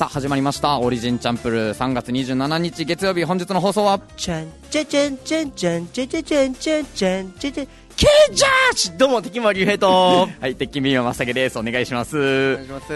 始まりましたオリジンチャンプルー3月27日月曜日、本日の放送はちゃんちゃちゃんちゃんちゃんちゃちゃちゃんちゃんちゃんちゃちゃケイジャーシ、どうも敵間竜兵とはい、鉄筋ビームまさげです。お願いします。 お願いします。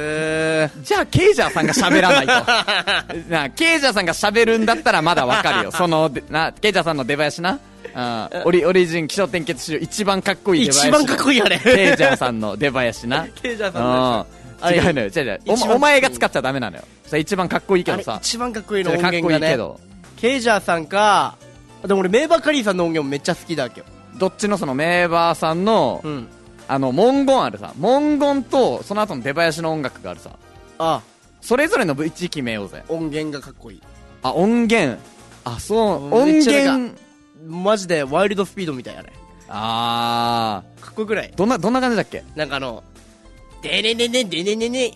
じゃあケイジャーさんが喋らないとな、ケイジャーさんが喋るんだったらまだわかるよ。そのケイジャーさんの出囃子な、オリジン気象転結史上一番かっこいい出囃子、 一番かっこいいあれケイジャーさんの出囃子なケイジャーさんの違うのよ、違うお前が使っちゃダメなのよ。それ一番かっこいいけどさ、 一番かっこいいの音かっこい源がね、 いけどケイジャーさんか、でも俺メーバーカリーさんの音源もめっちゃ好きだわけよ。 どっちのそのメーバーさんの、文言あるさ、文言とその後の出囃子の音楽があるさ、それぞれの位置決めようぜ。 音源がかっこいい。 音源、そう音源マジでワイルドスピードみたいやね。かっこよくない？ どんな感じだっけ？ なんかでねねねでねねね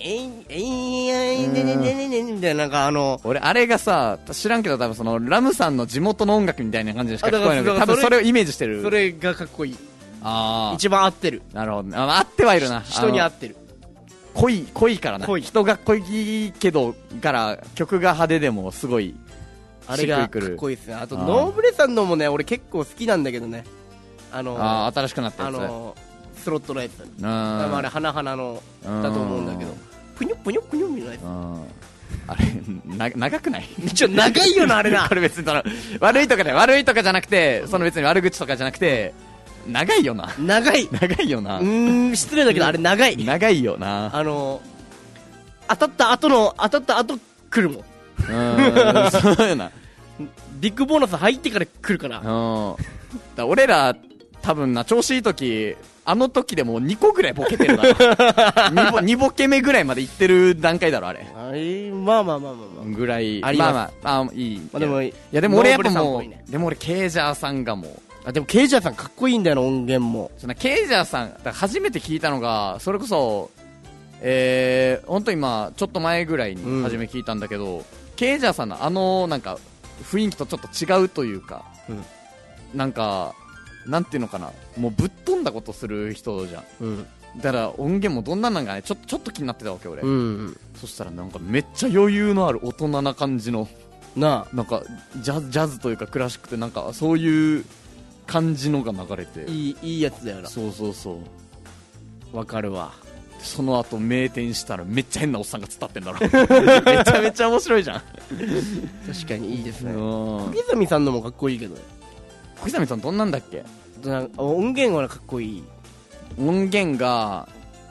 みたいな、なんか俺あれがさ、知らんけど多分そのラムさんの地元の音楽みたいな感じでしか聞こえないけど、多分それをイメージしてる。 それがかっこいい。一番合ってる。 なるほどね。合ってはいるな。 人に合ってる。 濃いからな。人が濃いけどから曲が派手でもすごいあれがかっこいいですね。あとノーブレさんのもね、俺結構好きなんだけどね。 新しくなったやつ、 スロットのやつ。あれ花のだと思うんだけど、ぷにょぷにょぷにょみたいなやつ。 あれ長くない？ 長いよなあれな。 これ別に悪いとかじゃなくて、その別に悪口とかじゃなくて、長いよな。長いよな。 失礼だけどあれ長いよな。 当たった後来るもん。 そうよな。 ビッグボーナス入ってから来るから。 俺ら多分な、調子いい時あの時でもう2個ぐらいボケてるだろ。2ボケ目ぐらいまでいってる段階だろあれ。 まあぐらい。 いい。 でも俺やっぱもう、でも俺ケイジャーさんがもう、 でもケイジャーさんかっこいいんだよな、音源も。 ケイジャーさん初めて聞いたのがそれこそ本当にちょっと前ぐらいに初め聞いたんだけど、ケイジャーさんのなんか雰囲気とちょっと違うというか、なんかなんていうのかな、もうぶっ飛んだことする人じゃん、だから音源もどんなのかね、ちょっと気になってたわけ俺、そしたらなんかめっちゃ余裕のある大人な感じのなんかジャズというかクラシックってなんかそういう感じのが流れて、 いいやつだよな。 そうわかるわ。 その後名店したらめっちゃ変なおっさんが伝ってんだろ。めちゃ面白いじゃん。 確かにいいですね。小刻みさんのもかっこいいけどね。 小刻みさんどんなんだっけ？ 音源はかっこいい。 音源が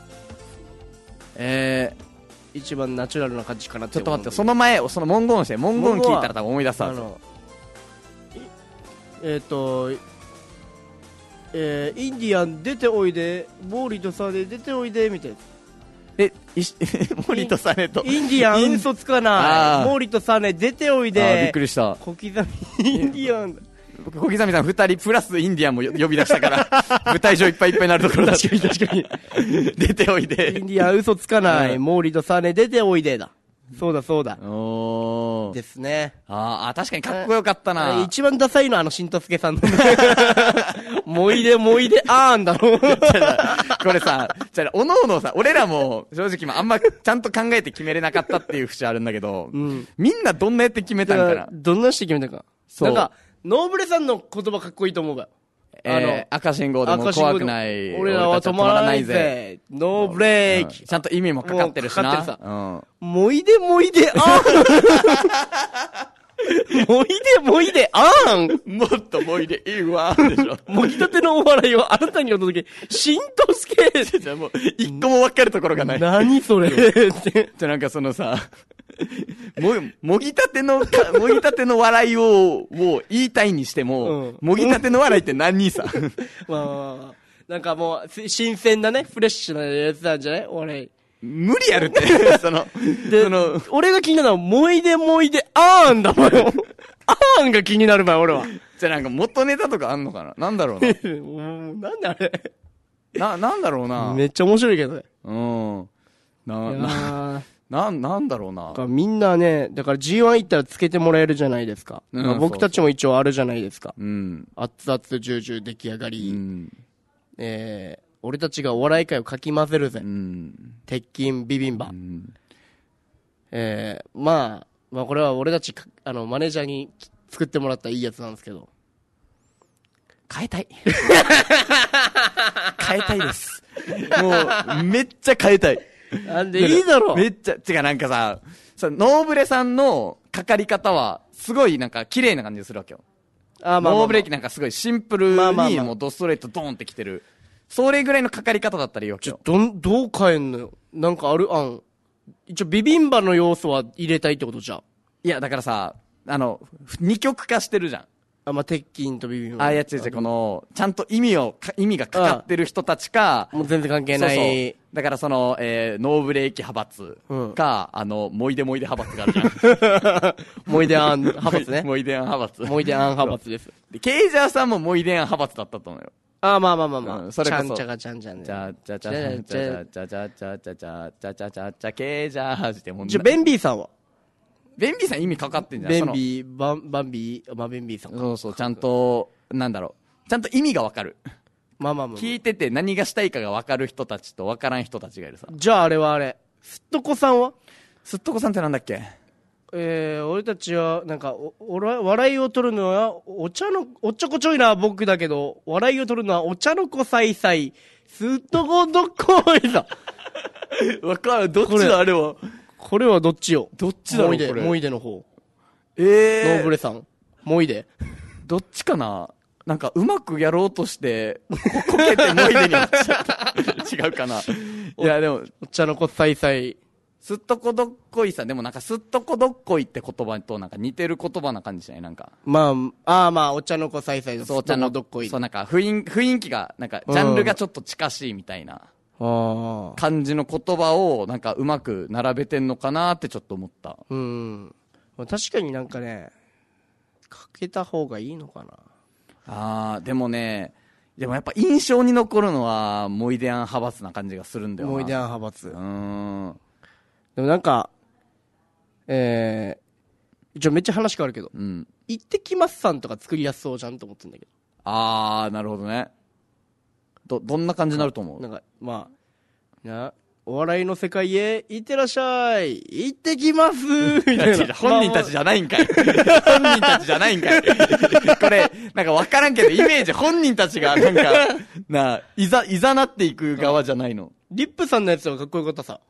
一番ナチュラルな感じかなって。 ちょっと待って、その前その文言聞いたら多分思い出すはず。 インディアン出ておいで、モーリーとサネ出ておいでみたいな。 モーリーとサネとインディアン嘘つかない、モーリーとサネ出ておいで。 びっくりした。 小刻みインディアン、 小刻みさん2人プラスインディアンも呼び出したから舞台上いっぱいになるところだ。 確かに出ておいで。 インディアン嘘つかない、モーリーとサネ出ておいでだ。そうだですね。 確かにかっこよかったな。 一番ダサいのしんとすけさんのもいであーんだろ。 これさ、おのおのさ、俺らも正直あんまちゃんと考えて決めれなかったっていう節あるんだけど、みんなどんなやって決めたんかな。 どんなして決めたか。なんかノーブレさんの言葉かっこいいと思うわ。 赤信号でも怖くない、 俺らは止まらないぜ、ノーブレーキ、 ちゃんと意味もかかってるしな。 もいであーんもいであーん、 もっともいでいいわでしょ。 もぎたてのお笑いをあなたにお届け、しんとすけ。 じゃもう一個も分かるところがない。 何それじゃなんかそのさ、もぎたての笑いを言いたいにしても、もぎたての笑いって何さ。 なんかもう新鮮なね、フレッシュなやつなんじゃない？俺無理やるって。 俺が気になるのはもいであーんだもん。あーんが気になるばい俺は。 じゃなんか元ネタとかあんのかな。なんだろうな。 なんであれ。 なんだろうな。 めっちゃ面白いけどね。 なんだろうな。 みんなね、だから G1 行ったらつけてもらえるじゃないですか。僕たちも一応あるじゃないですか。熱々ジュージュー出来上がり。俺たちがお笑い界をかき混ぜるぜ。鉄筋ビビンバ。 まあこれは俺たち、マネージャーに作ってもらったいいやつなんですけど。 変えたい。変えたいです。もう、めっちゃ変えたい。 なんでいいだろう。 めっちゃ、てかなんかさ、ノーブレさんのかかり方は、すごいなんか綺麗な感じがするわけよ。ノーブレーキなんかすごいシンプルに、もうドストレートドーンってきてる。それぐらいのかかり方だったらいいわけよ。 どう変えんのよ。なんかある案。一応ビビンバの要素は入れたいってことじゃん。 いや、だからさ、二極化してるじゃん。 まあ、鉄筋とビビンバ。 いや違う、この、ちゃんと意味がかかってる人たちか、 もう全然関係ない。 そうだからノーブレーキ派閥か、モイデ派閥があるじゃん。 モイデアン派閥ね。 モイデアン派閥。 モイデアン派閥です。 で、ケイジャーさんもモイデアン派閥だったと思うよ。 まあ。 それこそ。 ちゃんちゃがちゃんちゃんで。 ケイジャーってもんベンビーさんはベンビーさん意味かかってんじゃん。 ベンビー、バンビー、ベンビーさんか。 そう、ちゃんと、なんだろう。ちゃんと意味がわかる。 まあ。 聞いてて何がしたいかがわかる人たちとわからん人たちがいるさ。 じゃああれ。すっとこさんはすっとこさんってなんだっけ？ 俺たちは、なんか、笑いを取るのは、おっちょこちょいな僕だけど、笑いを取るのはお茶の子さいさい、すっとこどっこいさ。 わかる、どっちだあれは。 これはどっちよ。 どっちだろうこれ。 モイデの方。 ノーブレさん。モイデ。 どっちかな？なんかうまくやろうとして、こけてモイデになっちゃった。違うかな。いやでも、 お茶の子さいさい。 すっとこどっこいさ、でもなんかすっとこどっこいって言葉となんか似てる言葉な感じしないなんか。 まあ、お茶の子さいさいのすっとこどっこい。 そうなんか雰囲気が、なんかジャンルがちょっと近しいみたいな。感じの言葉をなんかうまく並べてんのかなってちょっと思った。 確かになんかね、かけた方がいいのかな。 でもね、でもやっぱ印象に残るのはモイデアン派閥な感じがするんだよな。 モイデアン派閥。でもなんか、一応めっちゃ話変わるけど、行ってきますさんとか作りやすそうじゃんと思ってんだけど。 なるほどね。どんな感じになると思う？ なんか、まあ、お笑いの世界へ行ってらっしゃい、行ってきますみたいな。 本人たちじゃないんかい。本人たちじゃないんかい。これ、なんかわからんけど、イメージ本人たちが、なんか、いざなっていく側じゃないの。 リップさんのやつはかっこよかったさ。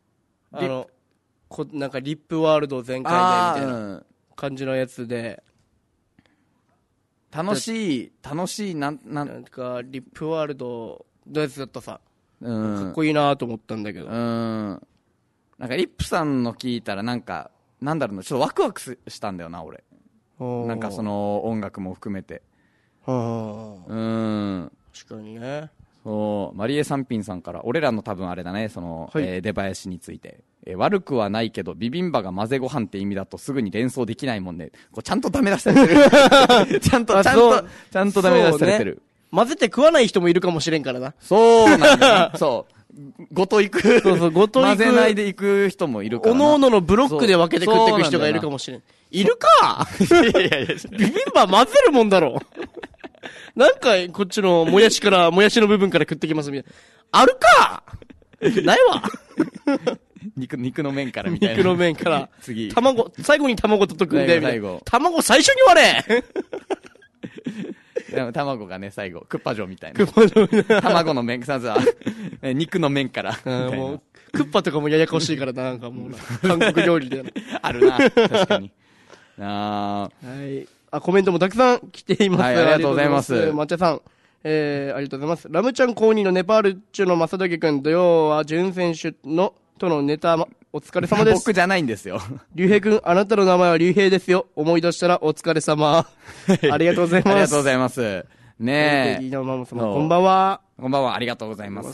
なんかリップワールド全開でみたいな感じのやつで。 楽しい、なんか、リップワールドのやつだったさ。かっこいいなと思ったんだけど。 なんかリップさんの聞いたらなんか、なんだろうな、ちょっとワクワクしたんだよな、俺。なんかその音楽も含めて。 確かにね。 マリエ三品さんから、俺らの多分あれだね、出囃子について。悪くはないけど、ビビンバが混ぜご飯って意味だとすぐに連想できないもんね。ちゃんとダメ出しされてる。ちゃんとダメ出しされてる。 混ぜて食わない人もいるかもしれんからな。 そうなんだよ。そう。ごと行く。 ごと行く。 混ぜないで行く人もいるからな。 おのおののブロックで分けて食っていく人がいるかもしれん。いるかいやビビンバ混ぜるもんだろ。なんか、こっちのもやしの部分から食ってきますみたいな。あるかないわ。 肉の麺からみたいな。 肉の麺から。 次。 最後に卵とくんで、みたいな。 卵最初に割れでも卵がね、最後、クッパ城みたいな。卵の麺、肉の麺から。 もう、クッパとかもややこしいからな、なんかもう、韓国料理で。 あるな、確かに。 はい。コメントもたくさん来ています。 はい、ありがとうございます。 抹茶さん。ありがとうございます。ラムちゃん公認のネパール中の正竹くん、土曜は準選手とのネタ、お疲れ様です。 僕じゃないんですよ。 竜兵くん、あなたの名前は竜兵ですよ。思い出したらお疲れ様。ありがとうございます。 ありがとうございます。ねえ。 こんばんは。 こんばんは、ありがとうございます。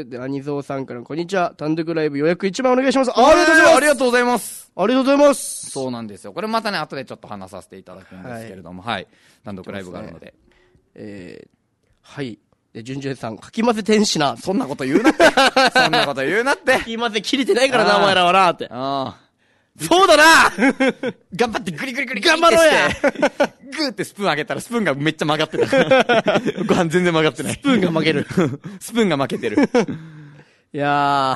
で、アニゾーさんからこんにちは。単独ライブ予約1番お願いします。 ありがとうございます。 ありがとうございます。 そうなんですよ。これまたね、後でちょっと話させていただくんですけれども、はい。単独ライブがあるので。 はい。で、ジュンジュンさん、かき混ぜ天使な。 そんなこと言うなって。そんなこと言うなって。 かき混ぜ切れてないからな、お前らはな、って。そうだな頑張ってグリグリグリ頑張ろうやグーってスプーンあげたらスプーンがめっちゃ曲がってた。ご飯全然曲がってない。 スプーンが負ける。 スプーンが負けてる。 いや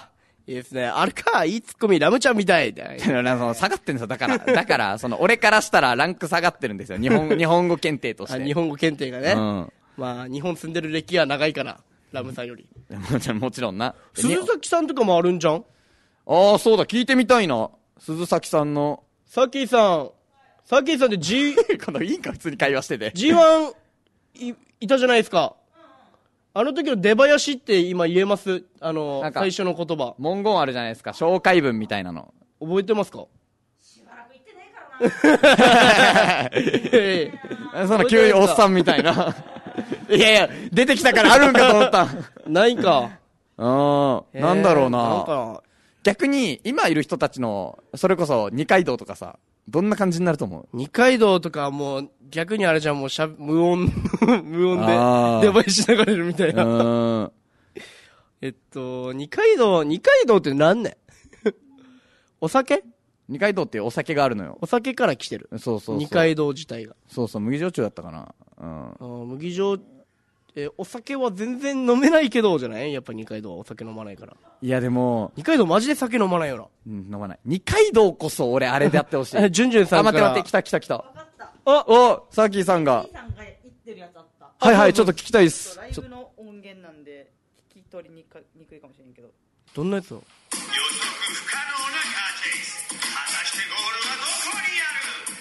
いいですね。あれか、いいツッコミ、ラムちゃんみたい。 その下がってるんですよ。だから、その、俺からしたらランク下がってるんですよ。日本語検定として。 日本語検定がね。 うん。 まあ、日本住んでる歴は長いから、ラムさんより。 もちろんな。 鈴崎さんとかもあるんじゃん？ ああ、そうだ、聞いてみたいな。鈴崎さんの。 サキさんでこのいいか、普通に会話してて。 G1 いたじゃないですか。あの時の出囃子って今言えます？最初の言葉。 文言あるじゃないですか。紹介文みたいなの。 覚えてますか？しばらく言ってないからな。 そんな急におっさんみたいな。いやいや、出てきたからあるんかと思った。 ないか。 なんだろうな。 なんか逆に、今いる人たちの、それこそ二階堂とかさ、どんな感じになると思う？ 二階堂とかもう、逆にあれじゃん、もう無音で出囃子流れるみたいな。二階堂って何ねお酒？ 二階堂っていうお酒があるのよ。 お酒から来てる。 そう。 二階堂自体が。 そう、麦焼酎だったかな。 麦焼お酒は全然飲めないけど、じゃない？やっぱ二階堂はお酒飲まないから。 いやでも、 二階堂マジで酒飲まないよな。 飲まない。二階堂こそ俺あれでやってほしい。 ジュンジュンさんから。 待って、来た。 わかった。 サーキーさんが。 サーキーさんが言ってるやつあった。 はい、ちょっと聞きたいっす。 ライブの音源なんで、聞き取りにくいかもしれんけど。 どんなやつだ？ 予測不可能なカーチェイス。果たしてゴールはどこにある？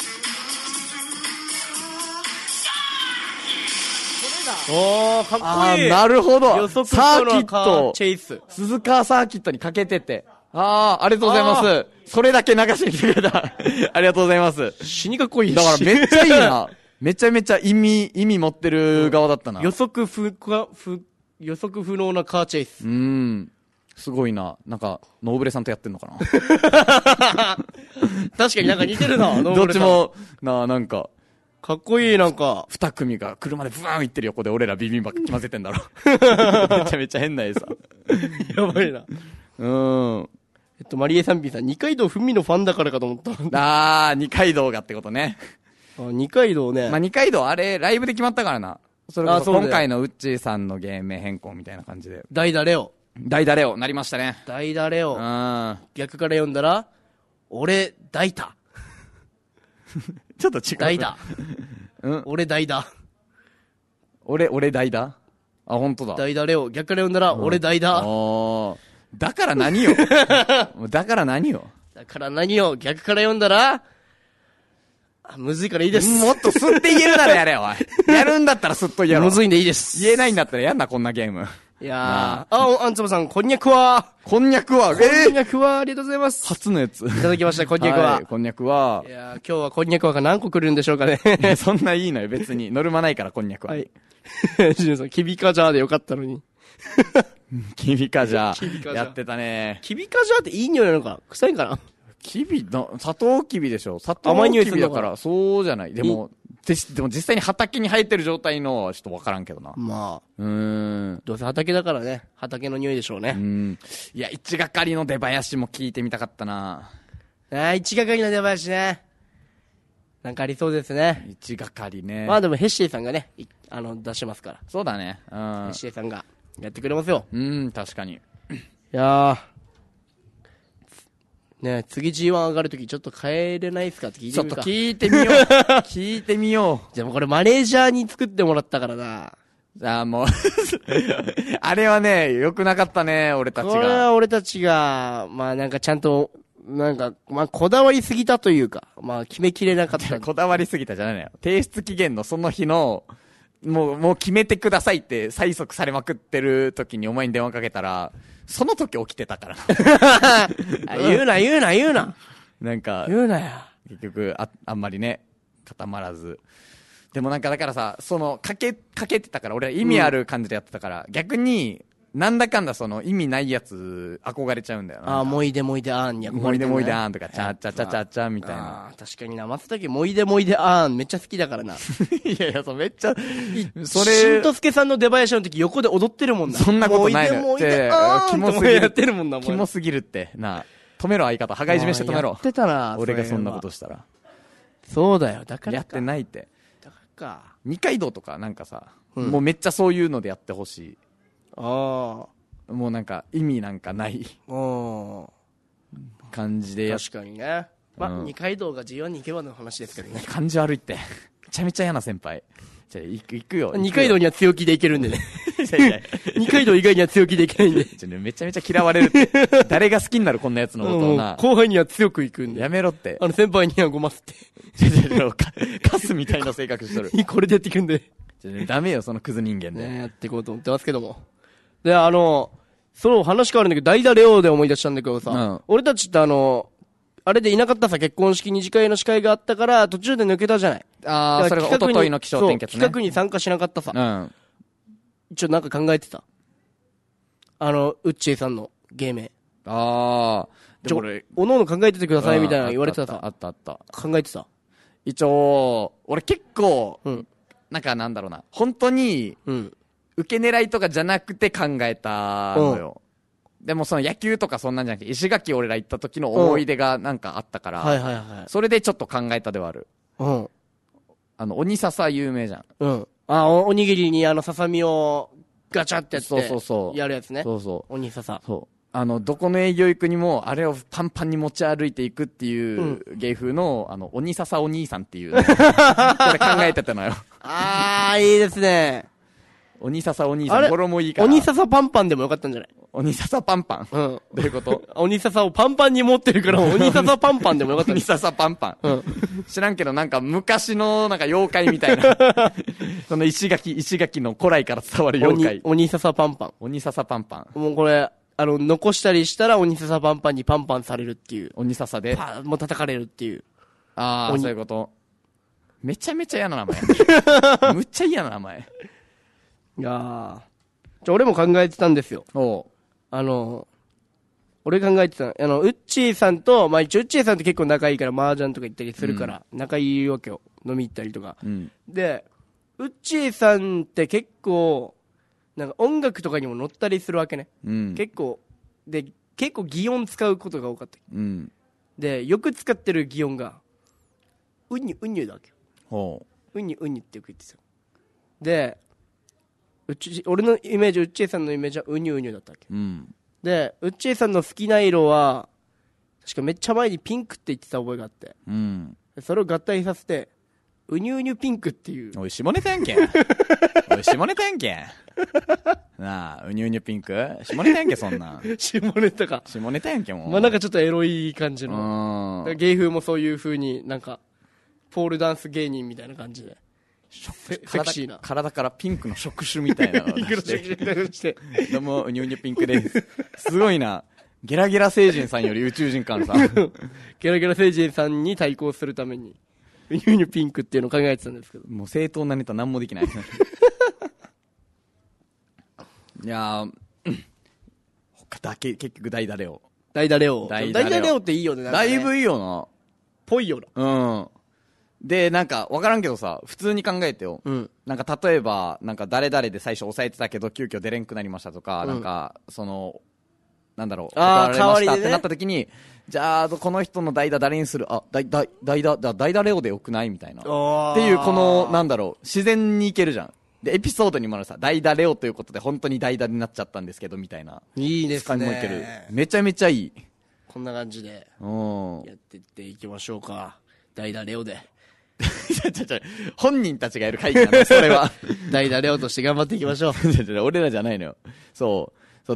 おー、かっこいい。 なるほど。 予測不サ可能ーキッなカート。 チェイス。 鈴鹿サーキットにかけてて。ありがとうございます。それだけ流しに来てくれた。ありがとうございます。 死にかっこいいし。 だからめっちゃいいな。めちゃめちゃ意味持ってる側だったな。 予測不能なカーチェイス。 すごいな。なんか、ノーブレさんとやってんのかな。 確かになんか似てるな、 どっちも、なんか、 かっこいい、なんか。 二組が車でブワーン行ってる横で俺らビビンバ混ぜてんだろ。めちゃめちゃ変な絵さ。 やばいな。マリエさん B さん、二階堂ふみのファンだからかと思った。 二階堂がってことね。 二階堂ね。 二階堂あれ、ライブで決まったからな。それこそ今回のウッチーさんの芸名変更みたいな感じで。 代打レオ、 なりましたね。 代打レオ。逆から読んだら、俺、代打。 ちょっと違う。 代打。俺、代打。 俺、代打？本当だ。 代打レオ。逆から読んだら、俺、代打。 だから何よ。だから何よ。 逆から読んだら、むずいからいいです。 もっとスッて言えるならやれよ、おい。やるんだったらスッと言えろ。 むずいんでいいです。 言えないんだったらやんな、こんなゲーム。 いやー。あんつばさん、こんにゃくは、 ありがとうございます。初のやつ。 いただきました、こんにゃくは。 こんにゃくは。 いやー、今日はこんにゃくはが何個来るんでしょうかね。 そんないいのよ、別に。ノルマないから、こんにゃくは。はい。 ジュンさん、キビカジャーでよかったのに。 キビカジャー。やってたね。 キビカジャーっていい匂いなのか臭いんかな？ 砂糖キビでしょ。砂糖キビだから、そうじゃない。でも実際に畑に生えてる状態の、ちょっとわからんけどな。 まあ。どうせ畑だからね。畑の匂いでしょうね。 いや、一がかりの出囃子も聞いてみたかったな。 一がかりの出囃子ね。なんかありそうですね。 一がかりね。 まあでもヘッシーさんがね、出しますから。 そうだね。 ヘッシーさんがやってくれますよ。 確かに。いやね、次 G1 上がるときちょっと帰れないっすかって聞いてみるか。 ちょっと聞いてみよう。聞いてみよう。 じゃあもうこれマネージャーに作ってもらったからな。 もうあれはね、良くなかったね、俺たちが。 これは俺たちが、まあなんかちゃんと、なんか、まあこだわりすぎたというか、まあ決めきれなかった。 こだわりすぎたじゃないのよ。提出期限のその日の、もう決めてくださいって催促されまくってる時にお前に電話かけたら、その時起きてたから。 言うな。 なんか、 言うなや。 結局、あんまりね、固まらず。でもなんかだからさ、かけてたから、俺は意味ある感じでやってたから、逆に、なんだかんだその意味ないやつ憧れちゃうんだよな。 もいでもいであーんに憧れて、ね。もいであーんとか、ちゃちゃちゃちゃちゃみたいな。 確かにな、松茸もいでもいであーんめっちゃ好きだからな。いや、めっちゃ、 それ。しんとすけさんの出囃子の時横で踊ってるもんな。 そんなことないのよ。 もいでもいであーんキモすぎる。 やってるもんな、 キモすぎるって。止めろ相方。羽交い締めして止めろ。 やってたな、 俺がそんなことしたら。 そうだよ、だから。 やってないって。 だからか。 二階堂とかなんかさ、もうめっちゃそういうのでやってほしい。 もうなんか意味なんかない感じで確かにね。まあ、 うん二階堂が G1 に行けばの話ですけどね。 感じ悪いって。めちゃめちゃ嫌な先輩。じゃあ行くよ。 二階堂には強気でいけるんでね。 いやいや二階堂以外には強気でいけないんで。 めちゃめちゃ嫌われるって。誰が好きになるこんなやつのことをな。 後輩には強くいくんで。 やめろって。 先輩にはごますって。 カスみたいな性格しとる。 これでやっていくんで。 ダメよ、そのクズ人間で。 ね、やっていこうと思ってますけども。で、そう、話変わるんだけど、代打レオで思い出したんだけどさ、 うん、 俺たちってあれでいなかったさ、結婚式二次会の司会があったから、途中で抜けたじゃない。 ああ、それが一昨日の気象転結ね。 企画に参加しなかったさ。 うん。 一応なんか考えてた。ウッチーさんの芸名。 ああ。でも俺、 おのおの考えててくださいみたいな言われてたさ。 あった。 考えてた。 一応、俺結構、 うん。 なんかなんだろうな。本当に、 うん。 受け狙いとかじゃなくて考えたのよ。でもその野球とかそんなんじゃなくて、石垣俺ら行った時の思い出がなんかあったから、 はいはいはい。 それでちょっと考えたではある。 うん。 鬼笹有名じゃん。 うん。おにぎりにささみをガチャってやって。 そう。 やるやつね。 そう。 鬼笹。 そう。どこの営業行くにも、あれをパンパンに持ち歩いていくっていう芸風の、鬼笹お兄さんっていう、これ考えてたのよ。 いいですね。 鬼笹お兄さん、語呂もいいから。 鬼笹パンパンでもよかったんじゃない？ 鬼笹パンパン。 うん。どういうこと鬼笹をパンパンに持ってるから、鬼笹パンパンでもよかった。 鬼笹パンパン。 うん。 知らんけど、なんか昔のなんか妖怪みたいな。その石垣の古来から伝わる妖怪。 鬼笹パンパン。 鬼笹パンパン。 もうこれ、残したりしたら鬼笹パンパンにパンパンされるっていう。 鬼笹で。 もう叩かれるっていう。 ああ、そういうこと。めちゃめちゃ嫌な名前。むっちゃ嫌な名前。 いや俺も考えてたんですよ。俺考えてたウッチーさんと、まあ一応ウッチーさんって結構仲いいから麻雀とか行ったりするから、仲いいわけよ。飲み行ったりとか。 うん、 で、ウッチーさんって結構、なんか音楽とかにも乗ったりするわけね。 うん、 結構擬音使うことが多かった。 うん、 で、よく使ってる擬音が、うにゅうにゅだわけよ。 ほうにゅうにゅってよく言ってた。で、俺のイメージ、ウッチーさんのイメージはうにゅうにゅだったわけ。 うん、 で、ウッチーさんの好きな色は、確かめっちゃ前にピンクって言ってた覚えがあって。 うん、 それを合体させて、うにゅうにゅピンクっていう。 おい、下ネタやんけん。おい、下ネタやんけん。なあ、うにゅうにゅピンク下ネタやんけ、そんなん。 下ネタか。 下ネタやんけ、もう。 まあなんかちょっとエロい感じの。芸風もそういう風になんか、ポールダンス芸人みたいな感じで。セクシーな。 体からピンクの触手みたいなのを出してどうも、うにゅうにゅピンクです。すごいな。ゲラゲラ星人さんより宇宙人感さ。 ゲラゲラ星人さんに対抗するために、うにゅうにゅピンクっていうのを考えてたんですけど。 もう正当なネタ何もできない。いや結局代打レオ。 代打レオっていいよね。 だいぶいいよな。 ぽいよな。 うん。で、なんか、わからんけどさ、普通に考えてよ。 うん。 なんか、例えば、なんか、誰々で最初抑えてたけど、急遽出れんくなりましたとか、 うん、 なんか、なんだろう、断られましたってなった時に、じゃあ、この人の代打誰にする代打レオでよくないみたいな。っていう、この、なんだろう、自然にいけるじゃん。で、エピソードにもあるさ、代打レオということで、本当に代打になっちゃったんですけど、みたいな。 いいですね。 もいける。めちゃめちゃいい。 こんな感じで、やっていっていきましょうか。代打レオで。 本人たちがやる会議なの、それは。 代打レオとして頑張っていきましょう。 俺らじゃないのよ。そう、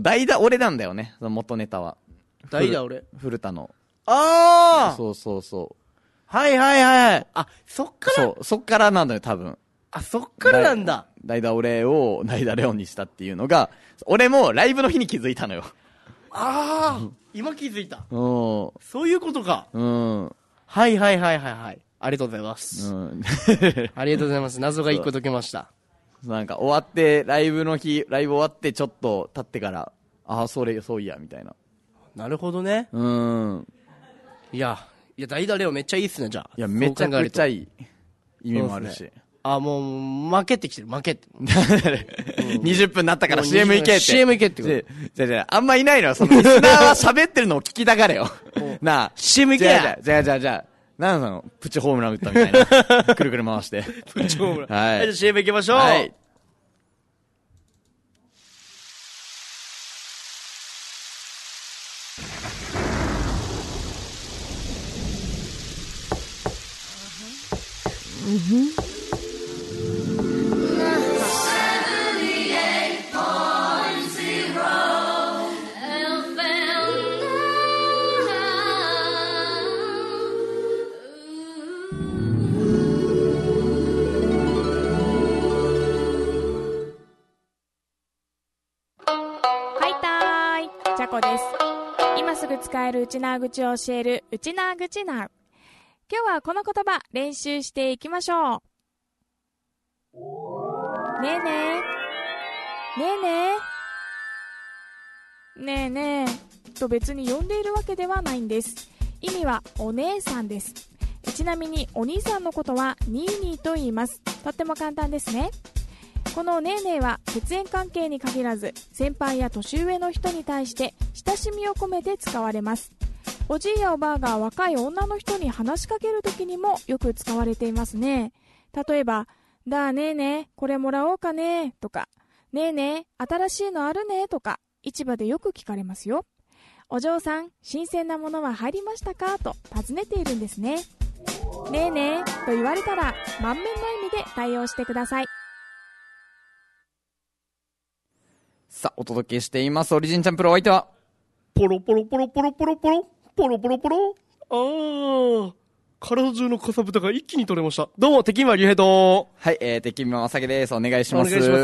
代打俺なんだよね、その元ネタは。 代打俺古田の。 ああそう。 はいはいはい。あ、そっから？ そっからなんだよ、多分。 あ、そっからなんだ。 代打俺を代打レオにしたっていうのが、俺もライブの日に気づいたのよ。 ああ、今気づいた。 そういうことか。はいはいはいはいはい。ありがとうございます。ありがとうございます。謎が一個解けました。 なんか終わって、ライブ終わってちょっと経ってから、ああ、そういや、みたいな。 なるほどね。いや、代打レオめっちゃいいっすね、じゃあ。 いや、めちゃくちゃいい。意味もあるし。 あ、もう、負けてきてる、負けて。 20分になったから CM 行けって。 CM 行けってこと。 あんまいないのよ。そのリスナーは喋ってるのを聞きたがれよ。なあ。 CM 行けや。 じゃあ。なんなのプチホームラン打ったみたいな。くるくる回して。 プチホームラン。 はい。 じゃあ CM 行きましょう。はい。 はいたーい、チャコです。今すぐ使えるウチナー口を教えるウチナー口ナー。今日はこの言葉練習していきましょう。ねえねえ、ねえねえ、ねえねえと別に呼んでいるわけではないんです。意味はお姉さんです。ちなみにお兄さんのことはニーニーと言います。とっても簡単ですね。このねえねえは血縁関係に限らず先輩や年上の人に対して親しみを込めて使われます。おじいやおばあが若い女の人に話しかけるときにもよく使われていますね。例えば、だねえねえ、これもらおうかねとか、ねえねえ、新しいのあるねとか、市場でよく聞かれますよ。お嬢さん、新鮮なものは入りましたかと尋ねているんですね。ねえねえと言われたら満面の意味で対応してください。 さあ、お届けしています。オリジンチャンプルお相手はポロポロポロポロポロポロポロポロポロ。体中のかさぶたが一気に取れました。どうも、敵は竜兵と。 はい、敵見まさげです。お願いします。 お願いします。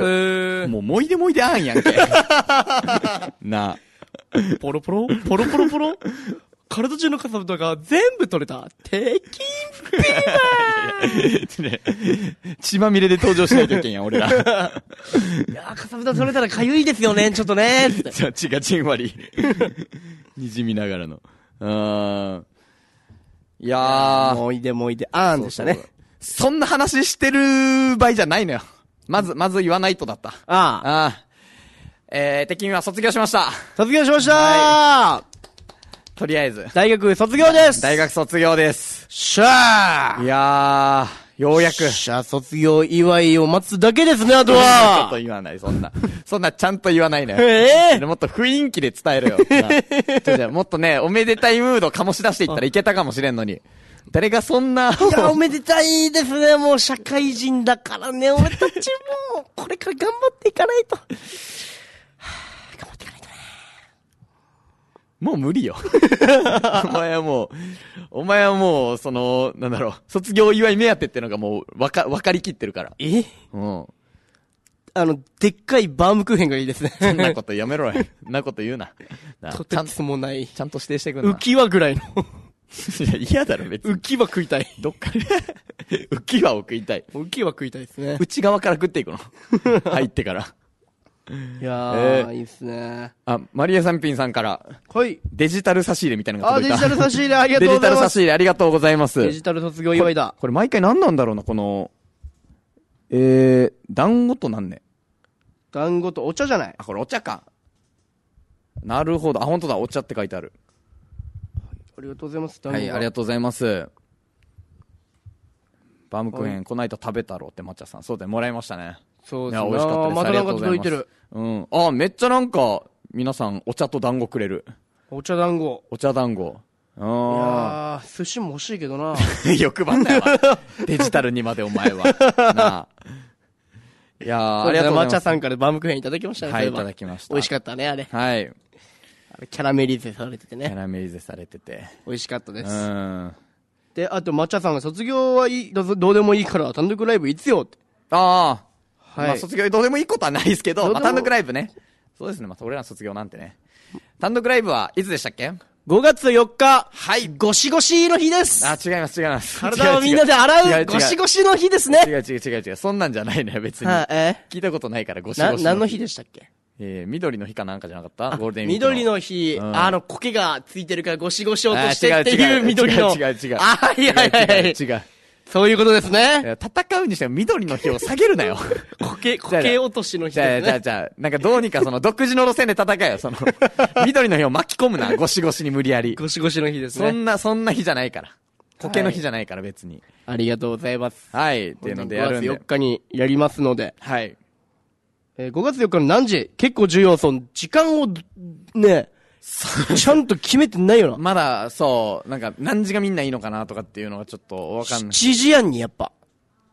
もう、もいでもいであんやんけ。なあ。 ポロポロポロポロポロ。体中のかさぶたが全部取れた。敵ピーマン血まみれで登場しないといけんやん、俺ら。 いやー、かさぶた取れたらかゆいですよね、ちょっとね。 じゃあ、血がちんわり。にじみながらの。いやー。 もいでもいで、あーんでしたね。 そんな話してる場合じゃないのよ。まず言わないとだった。敵は卒業しました。 卒業しましたー、 はい、とりあえず。 大学卒業です。 大学卒業です。 しゃー。 いやー、ようやく。 しゃー、卒業祝いを待つだけですね、あとちょっは。 と言わない、そんなちゃんと言わないのよ。もっと雰囲気で伝えろよ。じゃもっとね、おめでたいムード醸し出していったらいけたかもしれんのに。誰がそんな。 いや、おめでたいですね。もう社会人だからね、俺たちも、これから頑張っていかないと。頑張っていかないとね。 もう無理よ。お前はもう、なんだろう、卒業祝い目当てってのがもう、わかりきってるから。うん。 でっかいバームクーヘンがいいですね。 そんなことやめろよ。そんなこと言うな。 とてつもない。 ちゃんと指定してくんな。 浮き輪ぐらいの。 いや、嫌だろ、別に。 浮き輪食いたい。 どっから浮き輪を食いたい。 浮き輪食いたいですね。 内側から食っていくの。入ってから。 いやー、いいっすね。 マリアサンピンさんから。 はい。 デジタル差し入れみたいなのが届いた。 デジタル差し入れありがとうございます。 デジタル差し入れありがとうございます。 デジタル卒業祝いだ。 これ毎回何なんだろうな、この、団子となんね。 団子とお茶じゃない。 これお茶か。なるほど。本当だ、お茶って書いてある。 ありがとうございます。 はい、ありがとうございます。バームクーヘン、この間食べたろって抹茶さん。そうだよ、もらいましたね。 そうですね。 いや、美味しかったです。 またなんか届いてる。 うん。めっちゃなんか、皆さん、お茶と団子くれる。 お茶団子。 お茶団子。いやー、寿司も欲しいけどな。 欲張ったよ。デジタルにまでお前は。なあ。いやー、ありがとうございます。 抹茶さんからバームクーヘンいただきましたね。 はい、いただきました。 美味しかったね、あれ。 はい。 キャラメリゼされててね。 キャラメリゼされてて。 美味しかったです。 で、 あと、抹茶さんが卒業はいい、どうでもいいから単独ライブいつよって。 はい。卒業どうでもいいことはないですけど、単独ライブね。そうですね、俺ら卒業なんてね。単独ライブはいつでしたっけ？ 5月4日。 はい。 ゴシゴシの日です。 違います。 体をみんなで洗うゴシゴシの日ですね。 違う。そんなんじゃないのよ、別に。聞いたことないから、ゴシゴシ。 何の日でしたっけ？ 緑の日かなんかじゃなかった？ゴールデンウィーク。 緑の日、苔がついてるからゴシゴシをとしてっていう緑の。 違う。 違う。そういうことですね。 戦うにしても緑の日を下げるなよ。 苔落としの日ですね。 じゃあ、なんかどうにか独自の路線で戦えよ。緑の日を巻き込むな、ゴシゴシに無理やり。 ゴシゴシの日ですね。 そんな日じゃないから。苔の日じゃないから別に。 ありがとうございます。 はい。っていうのでやるんで。 5月4日にやりますので。 はい。 5月4日の何時？結構重要そう。時間を、ね、ちゃんと決めてないよな。 まだ、なんか何時がみんないいのかなとかっていうのがちょっとわかんない。 7時やんにやっぱ。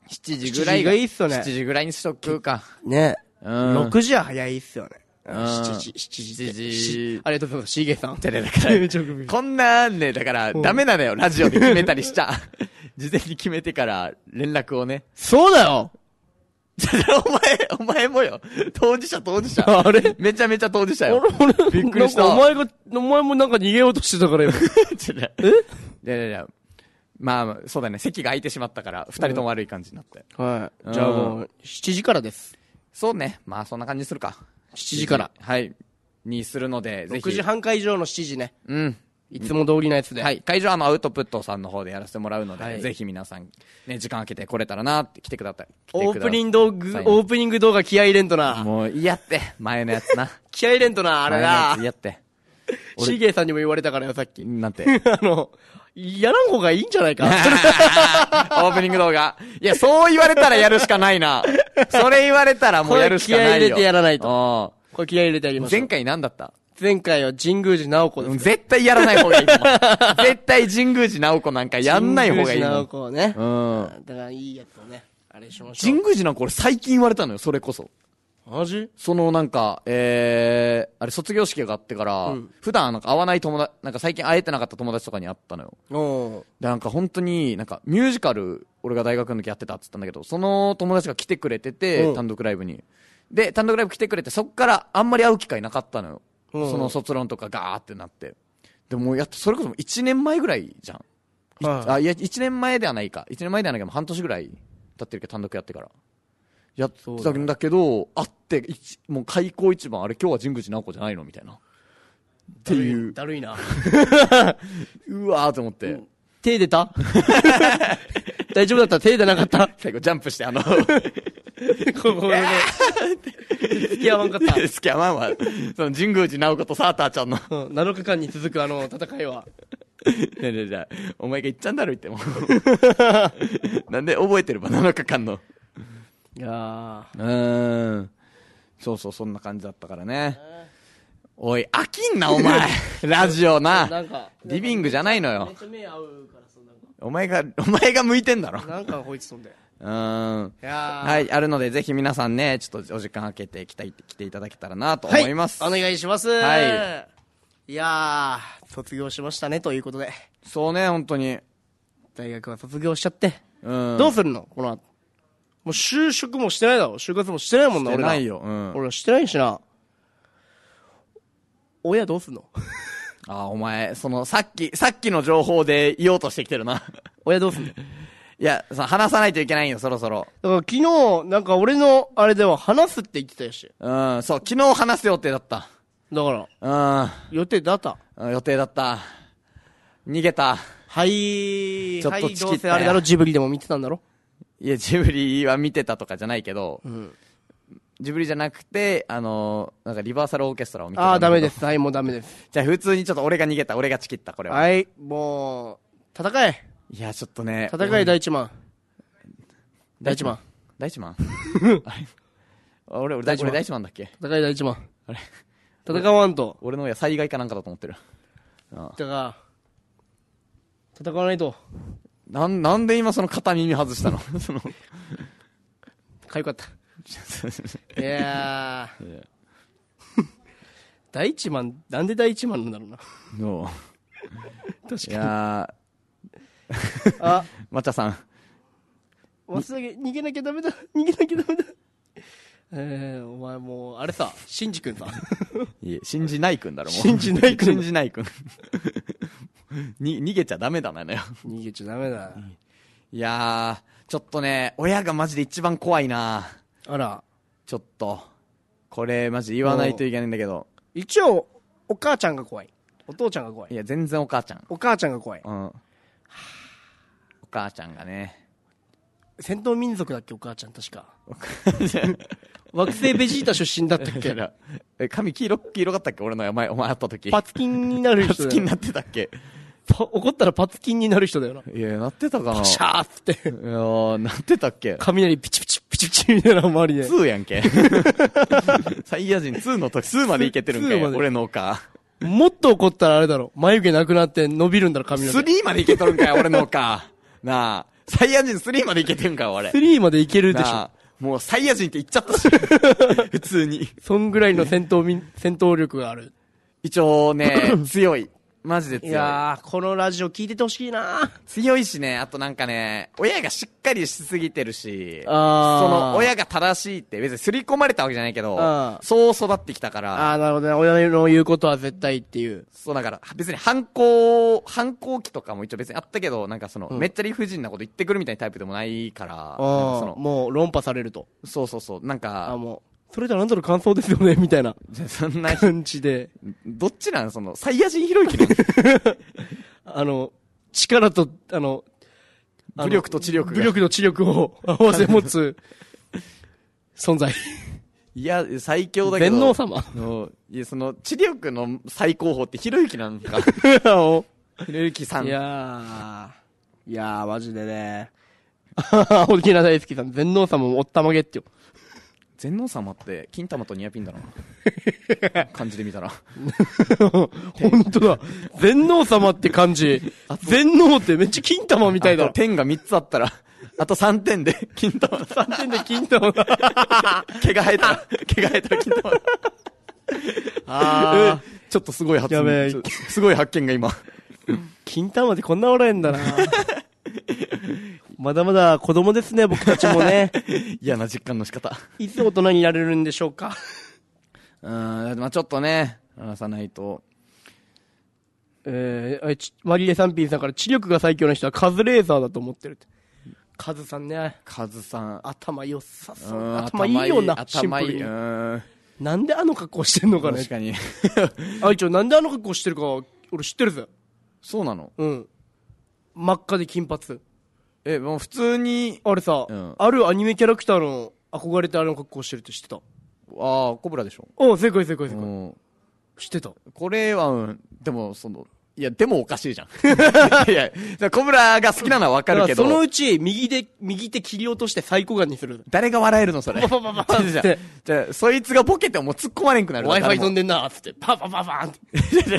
7時ぐらい 7時がいいっすよね 7時ぐらいにしとくか。 ね。 うん 6時は早いっすよね。 うん 7時 7時ありがとうございます。シーゲーさん。 てね、だから、こんなんね、だから、ダメなんだよ、ラジオで決めたりしちゃ。事前に決めてから連絡をね。 そうだよお前もよ。当事者。 あれめちゃめちゃ当事者よ。 俺、 びっくりした。 なんかお前もなんか逃げようとしてたから今。 いや。まあ、そうだね。席が空いてしまったから、二人とも悪い感じになって。 はい。じゃあもう、7時からです。 そうね。まあ、そんな感じにするか。 7時から。 はい。にするので、ぜひ。 6時半会場の7時ね。 うん。 いつも通りのやつで。 はい。会場はアウトプットさんの方でやらせてもらうので、 はいぜひ皆さん、ね、時間空けて来れたらなって来てください。 オープニング動画気合い入れんとな。 もう、いやって。前のやつな。 気合い入れんとな、あれな。 やって。 シーゲーさんにも言われたからよ、さっき。 なんて。 やらん方がいいんじゃないか。 オープニング動画。いや、そう言われたらやるしかないな。それ言われたらもうやるしかないよ。 気合い入れてやらないと。 と。 これ気合い入れてやりましょう。 前回何だった？ 前回は神宮寺直子です。 絶対やらない方がいいと思う。絶対神宮寺直子なんかやんない方がいい神宮寺直もん。 子ね。 うん。 だからいいやつをね、あれしましょう。 神宮寺直子俺最近言われたのよ、それこそ。 マジ？ そのなんか、あれ卒業式があってから、普段なんか会わない友達、なんか最近会えてなかった友達とかに会ったのよ。で、なんか本当になんかミュージカル、俺が大学の時やってたって言ったんだけど、その友達が来てくれてて、単独ライブに。で、単独ライブ来てくれて、そっからあんまり会う機会なかったのよ。その卒論とかガーってなって。でもそれこそ1年前ぐらいじゃん。いや、1年前ではないか。1年前ではないけど、半年ぐらい経ってるけど、単独やってから。やってたんだけど、会って、もう開口一番、あれ今日は神宮寺直子じゃないのみたいな。っていう。 だるいな。 うわーと思って。 手出た大丈夫だった手出なかった最後ジャンプしてここね。付き合わんかった。 付き合わんわ。その神宮寺直子とサーターちゃんの。 7日間に続く戦いは。 じゃあ、お前が言っちゃんだろ言っても。なんで覚えてるば、7日間の。 いやそう、そんな感じだったからね。おい、飽きんな、お前。ラジオな。リビングじゃないのよ。 めっちゃ目合うからさ、 お前が向いてんだろ。 なんかこいつそんで。 はい、あるので、ぜひ皆さんね、ちょっとお時間空けて来ていただけたらなと思います。 はい、お願いします。 はい。 いやー、卒業しましたね、ということで。 そうね、本当に。 大学は卒業しちゃって。どうするのこの後。もう就職もしてないだろ。就活もしてないもんな、俺ら。 してないよ。 俺らしてないしな。親どうすんのお前、さっきの情報で言おうとしてきてるな。 親どうすんのいや、話さないといけないよ、そろそろ。 だから昨日、なんか俺の、あれでは話すって言ってたよし。 そう、昨日話す予定だった。 だから、予定だった。 予定だった。逃げた。 はい、 ちょっとチキったよ。 どうせあれだろ、ジブリでも見てたんだろ。 いや、ジブリは見てたとかじゃないけど、ジブリじゃなくて、なんかリバーサルオーケストラを見てた。 ダメです。はい、もうダメです。 じゃあ普通にちょっと俺が逃げた、俺がチキった、これは。 はい、もう、戦え。 いや、ちょっとね。 戦え、第一番。第一番。 第一番俺第一番だっけ？ 戦え、第一番。 あれ戦わんと。 俺の親災害かなんかだと思ってる。 だから、戦わないと。 なんで今その片耳外したのかゆかった。いやー。第一番、なんで第一番なんだろうな。確かに。 いやー。 抹茶さん。 逃げなきゃダメだ。お前もう、あれさ、シンジ君さ。 いえ、信じない君だろ、もう。 信じない君。 逃げちゃダメだなのよ。 逃げちゃダメだ。 いやー、ちょっとね、親がマジで一番怖いな。 あら。 ちょっと、これマジ言わないといけないんだけど。 一応、お母ちゃんが怖い。お父ちゃんが怖い。 いや、全然お母ちゃん。 お母ちゃんが怖い。 お母ちゃんがね。 戦闘民族だっけ、お母ちゃん、確か。惑星ベジータ出身だったっけ。 髪黄色かったっけ、俺のお前会った時。 パツキンになる人だよ。 パツキンになってたっけ。 怒ったらパツキンになる人だよな。 いや、なってたかな。 パシャーって。 いやなってたっけ。 雷ピチピチピチピチみたいな周りで。 2やんけ。サイヤ人2の時、2までいけてるんかい、俺のか。 もっと怒ったらあれだろ。眉毛なくなって伸びるんだろ、髪の毛。 3までいけとるんかい、俺のか。なあ。 サイヤ人3までいけてんか、俺。 3までいけるでしょ。 なあもうサイヤ人って言っちゃったし。普通に。 そんぐらいの戦闘力がある。 一応ね、強い。マジでい強い。 やー、このラジオ聞いててほしいな。 強いしね、あとなんかね、親がしっかりしすぎてるし、そあーの親が正しいって別に刷り込まれたわけじゃないけどあ、ーそう育ってきたから、 あー、なるほどね。親の言うことは絶対っていう。 そうだから別に反抗期とかも一応別にあったけど、なんかその、めっちゃ理不尽なこと言ってくるみたいなタイプでもないから、なんかそのもう論破されると。 そうそうそう、なんか、 もう、それじゃなんだろう感想ですよね、みたいなそんな、 感じで。 どっちなんその、サイヤ人ひろゆきの力と、 武力と知力が。 武力と知力を合わせ持つ存在。 いや、最強だけど。 全能様。 いや、その、知力の最高峰ってひろゆきなんか。ひろゆきさん。 いやー、マジでね。沖縄大好きさん、全能様もおったまげってよ。 全能様って金玉とニアピンだな。漢字で見たら。 本当だ。全能様って漢字。全能ってめっちゃ金玉みたいだあと。点が3つあったら、あと3点で金玉。 3点で金玉だ。 毛が生えたら金玉。ちょっとすごい発やべえすごい発見が今。 金玉ってこんなおらへんだな。まだまだ子供ですね、僕たちもね。 嫌な実感の仕方。 いつ大人になれるんでしょうか。 まあちょっとね、話さないと。 マリエサンピンさんから知力が最強の人はカズレーザーだと思ってるって。カズさんね。 カズさん。 頭良さそう。頭いいよな、シンプルに。なんであの格好してんのかね。 確かに。 一応なんであの格好してるか、俺知ってるぜ。 そうなの？ うん。真っ赤で金髪。 もう普通に。 あれさ、あるアニメキャラクターの憧れてあの格好してるって知ってた？ コブラでしょ？ 正解。知ってた。 これは、でもでもおかしいじゃん。いや、コブラが好きなのはわかるけど。 そのうち、右手切り落として最高眼にする。 誰が笑えるのそれ。 パパパパって。 じゃあ、そいつがボケても突っ込まれんくなる。 Wi-Fi 飛んでんな、つって。パパパパンって。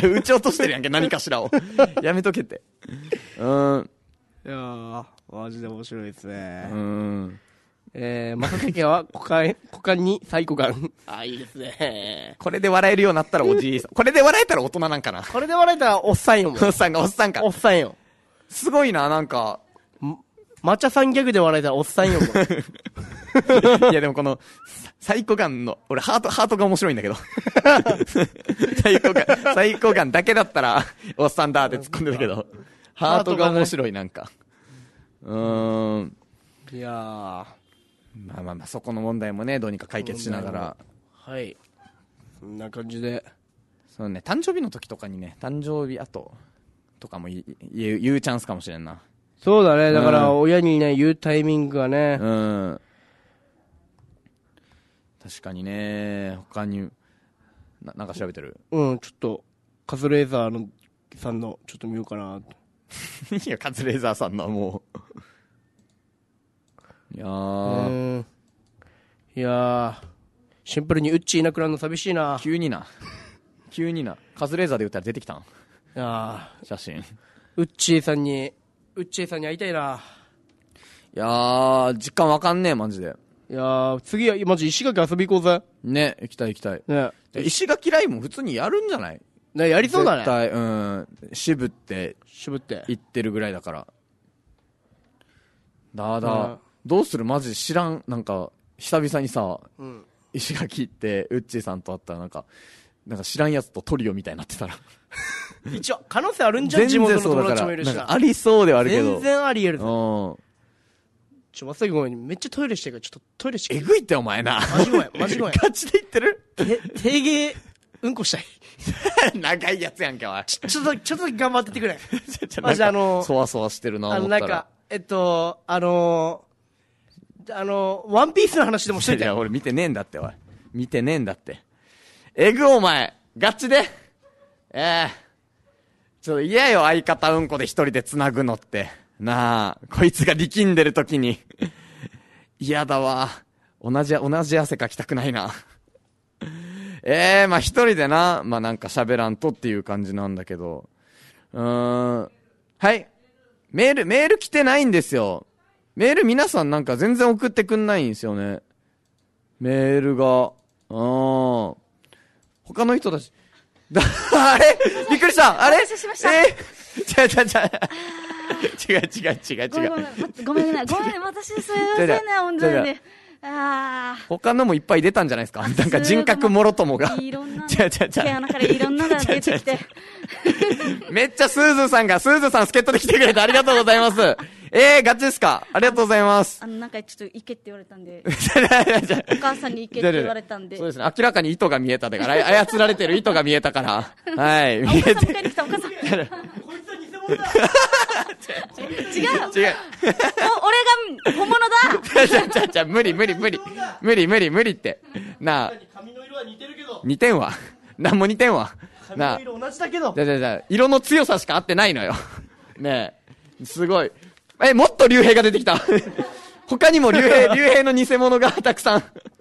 撃ち落としてるやんけ、何かしらを。やめとけって。 いやー、マジで面白いですね。まさたけは股間に最高眼。いいですね。 これで笑えるようになったらおじいさん。これで笑えたら大人なんかな。 これで笑えたらおっさんよ。 おっさんか。 おっさんよ。 すごいな、なんか。 抹茶さんギャグで笑えたらおっさんよ。 いやでもこの、サイコガンの、俺ハートが面白いんだけど。サイコガンだけだったら、おっさんだって突っ込んでるけど、ハートが面白いなんか。いやー。 まあ、そこの問題もね、どうにか解決しながら。 はい。そんな感じで。 そうね、誕生日の時とかにね、誕生日後とかも言うチャンスかもしれんな。 そうだね、だから親にね、言うタイミングがね。 確かにね、他に、なんか調べてる？ ちょっと、カズレーザーさんの、ちょっと見ようかな。 いや、カズレーザーさんのはもう。いやー、 シンプルにウッチーいなくなるの寂しいな。 急にな。カズレーザーで言ったら出てきたん？写真。 ウッチーさんに会いたいな。 いやー、実感わかんねえ、マジで。 いやー、次は、マジ石垣遊び行こうぜ。 ね、行きたい。 ね。 石垣ライブも普通にやるんじゃない？ ね、やりそうだね。 絶対、渋って言ってるぐらいだから。どうする？マジ知らん。なんか、久々にさ、石垣行って、ウッチーさんと会ったらなんか知らんやつとトリオみたいになってたら。 一応、可能性あるんじゃん、地元の友達もいるしな。 ありそうではあるけど。 全然あり得る。まさきごめん、めっちゃトイレしてるから、ちょっとトイレして。 えぐいってお前な。 マジごめん。 ガチで言ってる？ 定芸、うんこしたい。 長いやつやんけ、おい。 ちょっと頑張っててくれ。マジそわそわしてるな、思ったら。 なんか、ワンピースの話でもしといて。 いや、俺見てねえんだって、おい。見てねえんだって。えぐお前、ガチで。ちょっと嫌よ、相方うんこで一人で繋ぐのって。なあ、こいつが力んでる時に。嫌だわ。同じ汗かきたくないな。まあ一人でな、まあなんか喋らんとっていう感じなんだけど。はい。メール来てないんですよ。 メール皆さんなんか全然送ってくんないんですよね。メールが。他の人たち。あれびっくりしたあれお待たせしました違う。 ごめんね、私すいませんね、本当にね。 他のもいっぱい出たんじゃないですか。なんか人格もろともが。 いろんな毛穴からいろんなのが出てきて。 めっちゃスーズさん、助っ人で来てくれてありがとうございます。ガチですか？ありがとうございます。 なんかちょっと行けって言われたんで。お母さんに行けって言われたんで。 そうですね。明らかに糸が見えただから、操られてる糸が見えたから。はい。 見えて。お母さん迎えに来た、お母さん。 こいつは偽物だ違う。 違う。 俺が本物だ。 無理って。なあ。 髪の色は似てるけど。 似てんわ。なんも似てんわ。 髪の色同じだけど。 色の強さしか合ってないのよ。ねえ。すごい。もっと竜兵が出てきた。他にも竜兵の偽物がたくさん。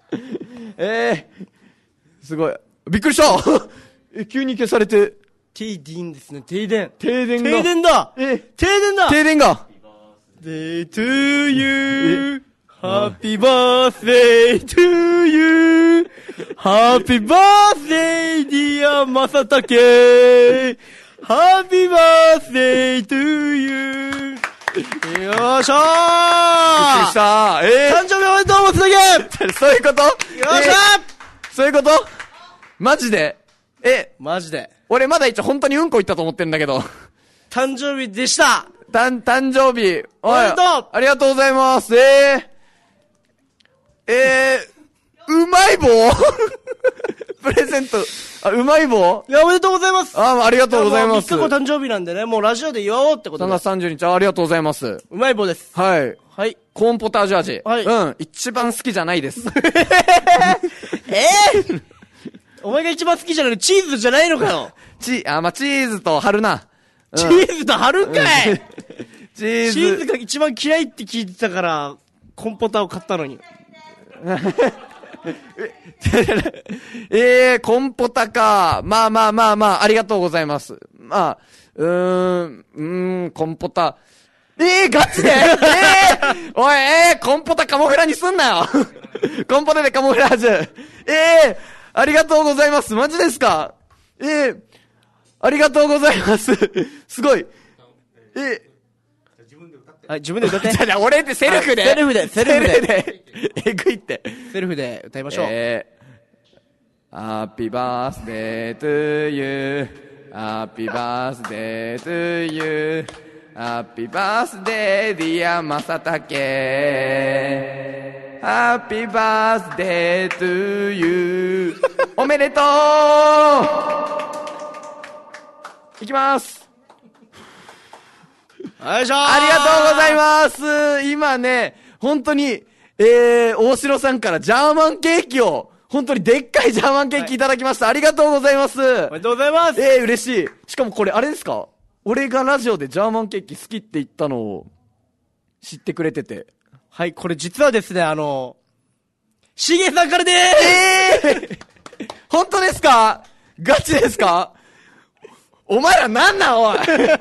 すごい。びっくりした急に消されて。 停電ですね、停電。 停電が。 停電だ停電が。 Day to you, Happy birthday to you, Happy birthday dear 正竹 Happy birthday to you よーしょーびっくりした。 誕生日おめでとうもつだけそういうことよっしゃそういうことマジでマジで俺まだ一応本当にうんこ言ったと思ってんだけど。 誕生日でした誕生日。 おめでとうありがとうございます。うまい棒プレゼント。うまい棒いや、おめでとうございますありがとうございます。 3日後誕生日なんでね、もうラジオで言おうってこと 3 で。 月30日、ありがとうございます。 うまい棒です。 はい。 はい。 コーンポタージュ味。 はいうん。一番好きじゃないです。 お前が一番好きじゃないのチーズじゃないのかよチーズと貼るな。 チーズと貼るんかいチーズ。 チーズが一番嫌いって聞いてたから、コンポタを買ったのに。 コンポタか。まあ、ありがとうございます。コンポタ。ガチでおい、コンポタカモフラにすんなよコンポタでカモフラージュ。ありがとうございます。マジですかありがとうございます。すごい。 はい、自分で歌って。 俺ってセルフで。 セルフで。 えぐいって。 セルフで歌いましょう。 Happy birthday to you.Happy birthday to you.Happy birthday dear 正竹 Happy birthday to you おめでとういきますよいしょーありがとうございます今ね、本当に、大城さんからジャーマンケーキを本当にでっかいジャーマンケーキいただきました、ありがとうございます。 おめでとうございます。 嬉しい。しかもこれあれですか、俺がラジオでジャーマンケーキ好きって言ったのを知ってくれてて。 はい、これ実はですね、しげさんからでーす本当ですか？ガチですか？お前らなんなんおいおい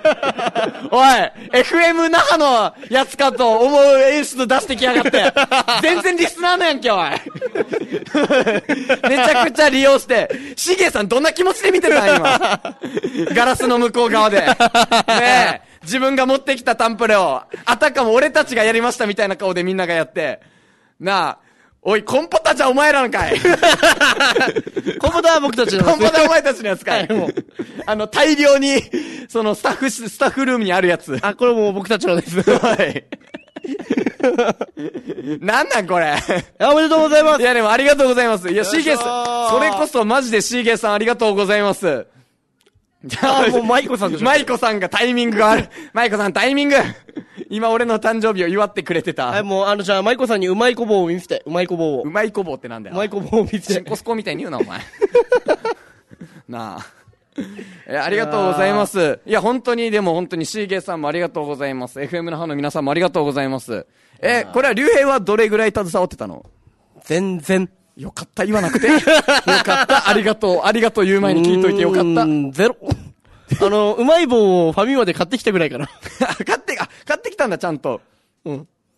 FM 那覇のやつかと思う演出出してきやがって全然リスナーのやんけおいめちゃくちゃ利用してしげさんどんな気持ちで見てた今ガラスの向こう側でねえ自分が持ってきたタンプレをあたかも俺たちがやりましたみたいな顔でみんながやってなあおい、コンポタじゃお前らのかいコンポタは僕たちのコンポタはお前たちのやつかい、 はい、もう大量に、そのスタッフルームにあるやつ。 これもう僕たちのです。 はい。なんなんこれおめでとうございます。 いやでもありがとうございます。いや、シーゲーさん、それこそマジでシーゲーさんありがとうございます。 もうマイコさんでしょ。 マイコさんがタイミングがある。マイコさんタイミング今俺の誕生日を祝ってくれてた。 はい、もうじゃあマイコさんにうまいこ棒を見せて、うまいこ棒を。 うまいこ棒ってなんだよ。 うまいこ棒を見せて。 チンコスコみたいに言うな、お前。なあ。ありがとうございます。いや、本当に、でも本当にシーゲーさんもありがとうございます。FM 那覇の皆さんもありがとうございます。これは竜兵はどれぐらい携わってたの？ 全然。 よかった、言わなくて。よかった、ありがとう言う前に聞いといてよかった。 ゼロ。うまい棒をファミマで買ってきたぐらいかな。 買ってきたんだ、ちゃんと。 うん。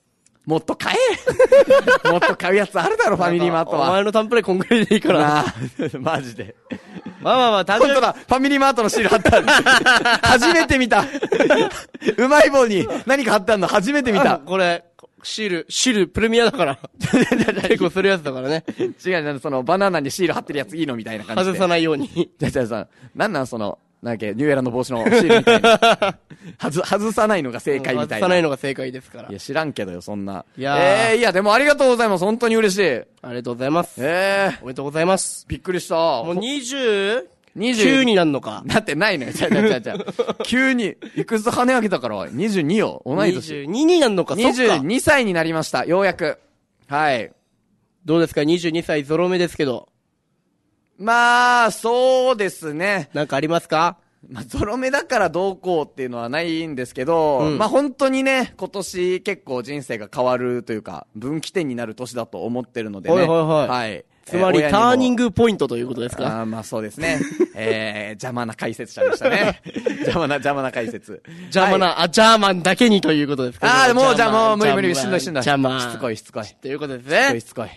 もっと買えもっと買うやつあるだろ、ファミリーマートは。 お前のタンプレこんぐらいでいいから。 なあ、マジで。 まあまあまあ、単純本当だ、ファミリーマートのシール貼ってある。初めて見た。うまい棒に何か貼ってあるの初めて見た。 これ、シールプレミアだから。結構するやつだからね。 違う、なんかそのバナナにシール貼ってるやついいのみたいな感じで。 外さないように。 じゃあさ、なんその、なんだっけ、ニューエラの帽子のシールみたいな。外さないのが正解みたいな。 外さないのが正解ですから。 いや、知らんけどよ、そんな。 いやいや、でもありがとうございます。本当に嬉しい。 ありがとうございます。おめでとうございます。 びっくりした。 もう29になるのか。 なってないのよ。じゃ急に、いくつ跳ね上げたから、22よ。同い年。 22になるのか、そっか。 22歳になりました。ようやく。はい。 どうですか、22歳ゾロ目ですけど。 まあ、そうですね。 なんかありますか？ まあ、ゾロ目だからどうこうっていうのはないんですけど、まあ本当にね、今年結構人生が変わるというか、分岐点になる年だと思ってるのでね。はい。 つまり、ターニングポイントということですか？ まあそうですね。邪魔な解説者でしたね。邪魔な解説。 ジャーマンだけにということですか？ もうじゃあもう無理、しんどい。 ジャーマン。 しつこい。 ということですね。 しつこい。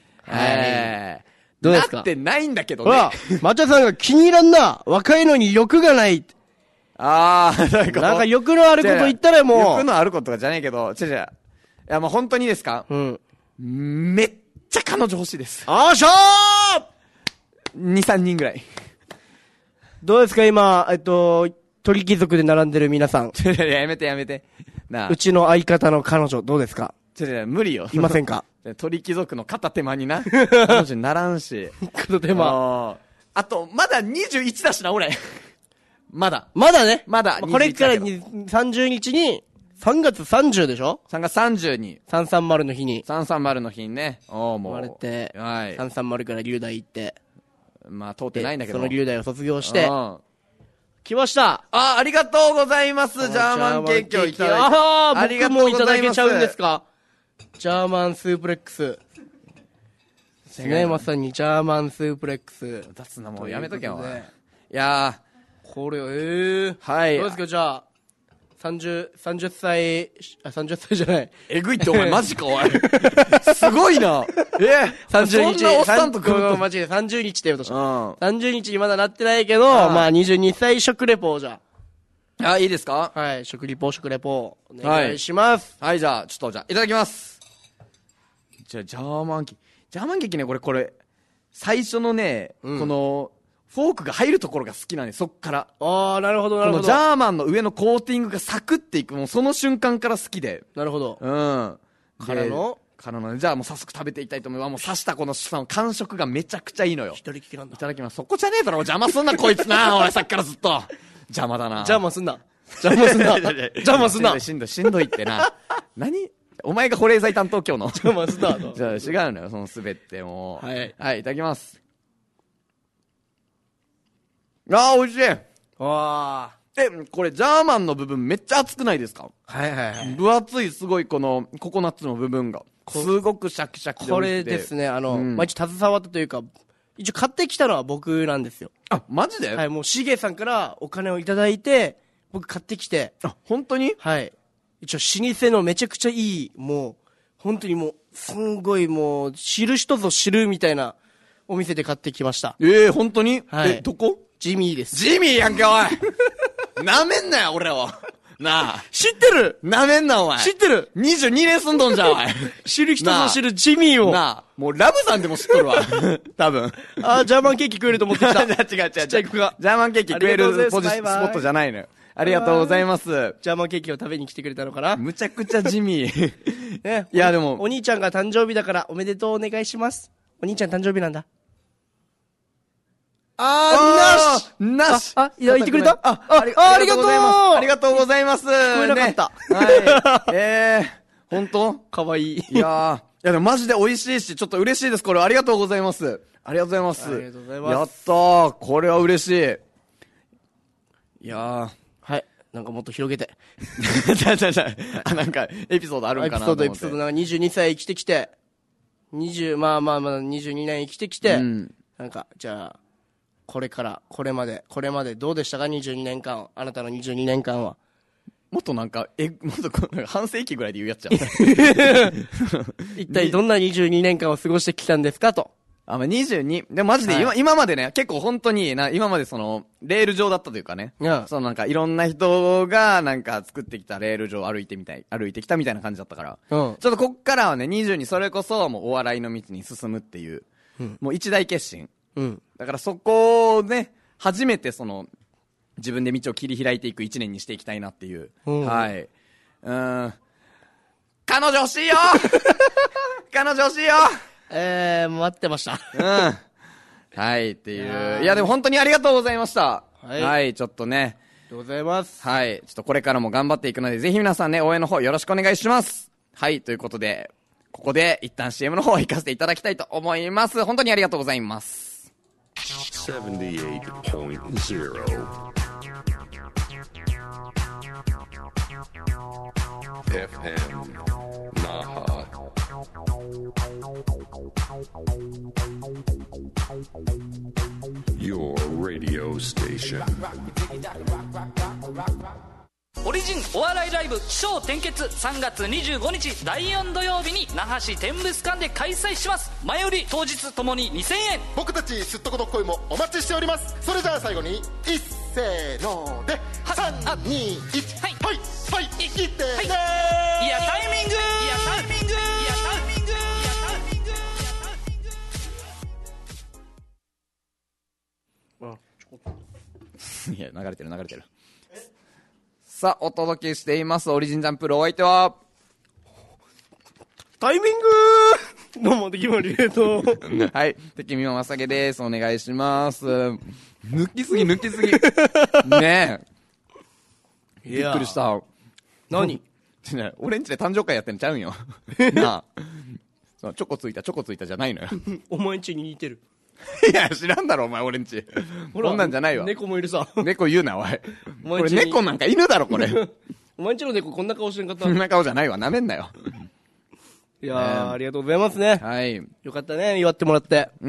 どうですか？ なってないんだけどね。 ほら、マチャさんが気に入らんな。若いのに欲がない。 なんか欲のあること言ったらもう。 欲のあることがじゃないけど、いやもう本当にですか？めっちゃ彼女欲しいです。 あーしょー !2、3人ぐらい。 どうですか今、鳥貴族で並んでる皆さん。 やめて。なあ。 うちの相方の彼女、どうですか？ 無理よ。 いませんか？ 鳥貴族の片手間にな。彼女にならんし。 片手間。 あと、まだ21だしな、俺。まだね。これから30日に、3月30でしょ？ 3月30に。 330の日に。 330の日にね。もう。 生まれて、 はい。 330から龍大行って。 まあ、通ってないんだけど。 その龍大を卒業して。来ました。 ありがとうございます。ジャーマンケーキをいただいて。 僕もいただけちゃうんですか？ジャーマンスープレックス。ね、まさにジャーマンスープレックス。 出すな、もうやめとけよ。いやー。これ、 はい。 どうですか、じゃあ、30歳じゃない。 えぐいってお前マジか、おい。すごいな。 30日。 そんなおっさんと来ると。 マジで30日って言うとした。30日にまだなってないけど、まあ22歳食レポをじゃあ。いいですか？ はい、食レポ。お願いします。 はい、じゃあ、いただきます。じゃあ、ジャーマンケーキね、これ、最初のね、この、フォークが入るところが好きなんで、そっから。 なるほど。 このジャーマンの上のコーティングがサクっていく、もうその瞬間から好きで。 なるほど。 からの、じゃあもう早速食べていきたいと思います。もう刺したこの感触がめちゃくちゃいいのよ。 一人利きなんだ。 いただきます。そこじゃねえだろ、邪魔すんな、こいつな、俺さっきからずっと。邪魔だな。 邪魔すんな。しんどいってな。何？お前が保冷剤担当今日の。 邪魔すんな。 じゃあ違うのよ、そのすべってもう。はい、いただきます。美味しい。これジャーマンの部分めっちゃ熱くないですか？分厚い、すごいこのココナッツの部分が。すごくシャキシャキで。 これですね、まあ、一応携わったというか、一応買ってきたのは僕なんですよ。 マジで？ はい、もうしげさんからお金をいただいて、僕買ってきて。 本当に？ はい。一応老舗のめちゃくちゃいい、もう、本当にもう、すんごいもう、知る人ぞ知るみたいなお店で買ってきました。 本当に？ はい。 どこ？ ジミーです。 ジミーやんけ、おい。なめんなよ、俺を。なあ。 知ってる？ なめんな、お前。 知ってる？ 22年住んどんじゃん、おい。 知る人ぞ知るジミーを。 なあ。もうラブさんでも知っとるわ。多分。 ジャーマンケーキ食えると思ってきた。 違う。 ちっちゃい子が。 ジャーマンケーキ食えるスポットじゃないのよ。ありがとうございます。 ジャーマンケーキを食べに来てくれたのかな？ むちゃくちゃ地味。 ね。 いや、でも。 お兄ちゃんが誕生日だからおめでとうお願いします。お兄ちゃん誕生日なんだ。 なし。 言ってくれた？ ありがとうございます。ありがとうございます。 聞こえなかった。 はい。本当？ かわいい。 いやでもマジで美味しいし、ちょっと嬉しいです。これありがとうございます。ありがとうございます。 ありがとうございます。 やったー。これは嬉しい。いやはい。なんかもっと広げて。 なんか、エピソードあるんかなと思って。 エピソード。なんか22歳生きてきて、まあ22年生きてきて、なんか、じゃあ、これまでどうでしたか？ 22 年間。あなたの22年間は。 もっとなんか、もっと半世紀ぐらいで言うやつじゃん。 一体どんな22年間を過ごしてきたんですかと。 まあ、22。でもマジで今までね、結構本当に今までレール上だったというかね。なんかいろんな人がなんか作ってきたレール上歩いてきたみたいな感じだったから。ちょっとこっからはね、22それこそもうお笑いの道に進むっていう、もう一大決心。だからそこをね、初めて自分で道を切り開いていく一年にしていきたいなっていう。はい。彼女欲しいよ彼女欲しいよ待ってました。 はい、っていう。いや、でも本当にありがとうございました。はい、ちょっとね。 ありがとうございます。 はい、ちょっとこれからも頑張っていくので、ぜひ皆さんね、応援の方よろしくお願いします。はい、ということで、ここで一旦 CM の方行かせていただきたいと思います。本当にありがとうございます。 78.0 Naha. Your radio station. オリジンお笑いライブ起承転結3月25日第4土曜日に那覇市天物館で開催します。前売り当日ともに2000円。 僕たちすっとこどっこいもお待ちしております。それじゃあ最後に一せーので321はいはいはい生きてね、はい、いやタイミングいやタイミングいやタイミングいやタイミングいや流れてるさあお届けしていますオリジンジャンプル、お相手はタイミングどうもできまりありがとうはい敵みまさげです。お願いします。抜きすぎねえびっくりした。 何俺んちで誕生会やってんのちゃうんよなあチョコついたじゃないのよお前んちに似てるいや知らんだろお前俺んちこんなんじゃないわ。 猫もいるさ猫言うなおいこれ猫なんか犬だろこれお前んちの猫こんな顔してんかったこんな顔じゃないわなめんなよいやー、ありがとうございますね。 はい。 よかったね、祝ってもらって。 うん。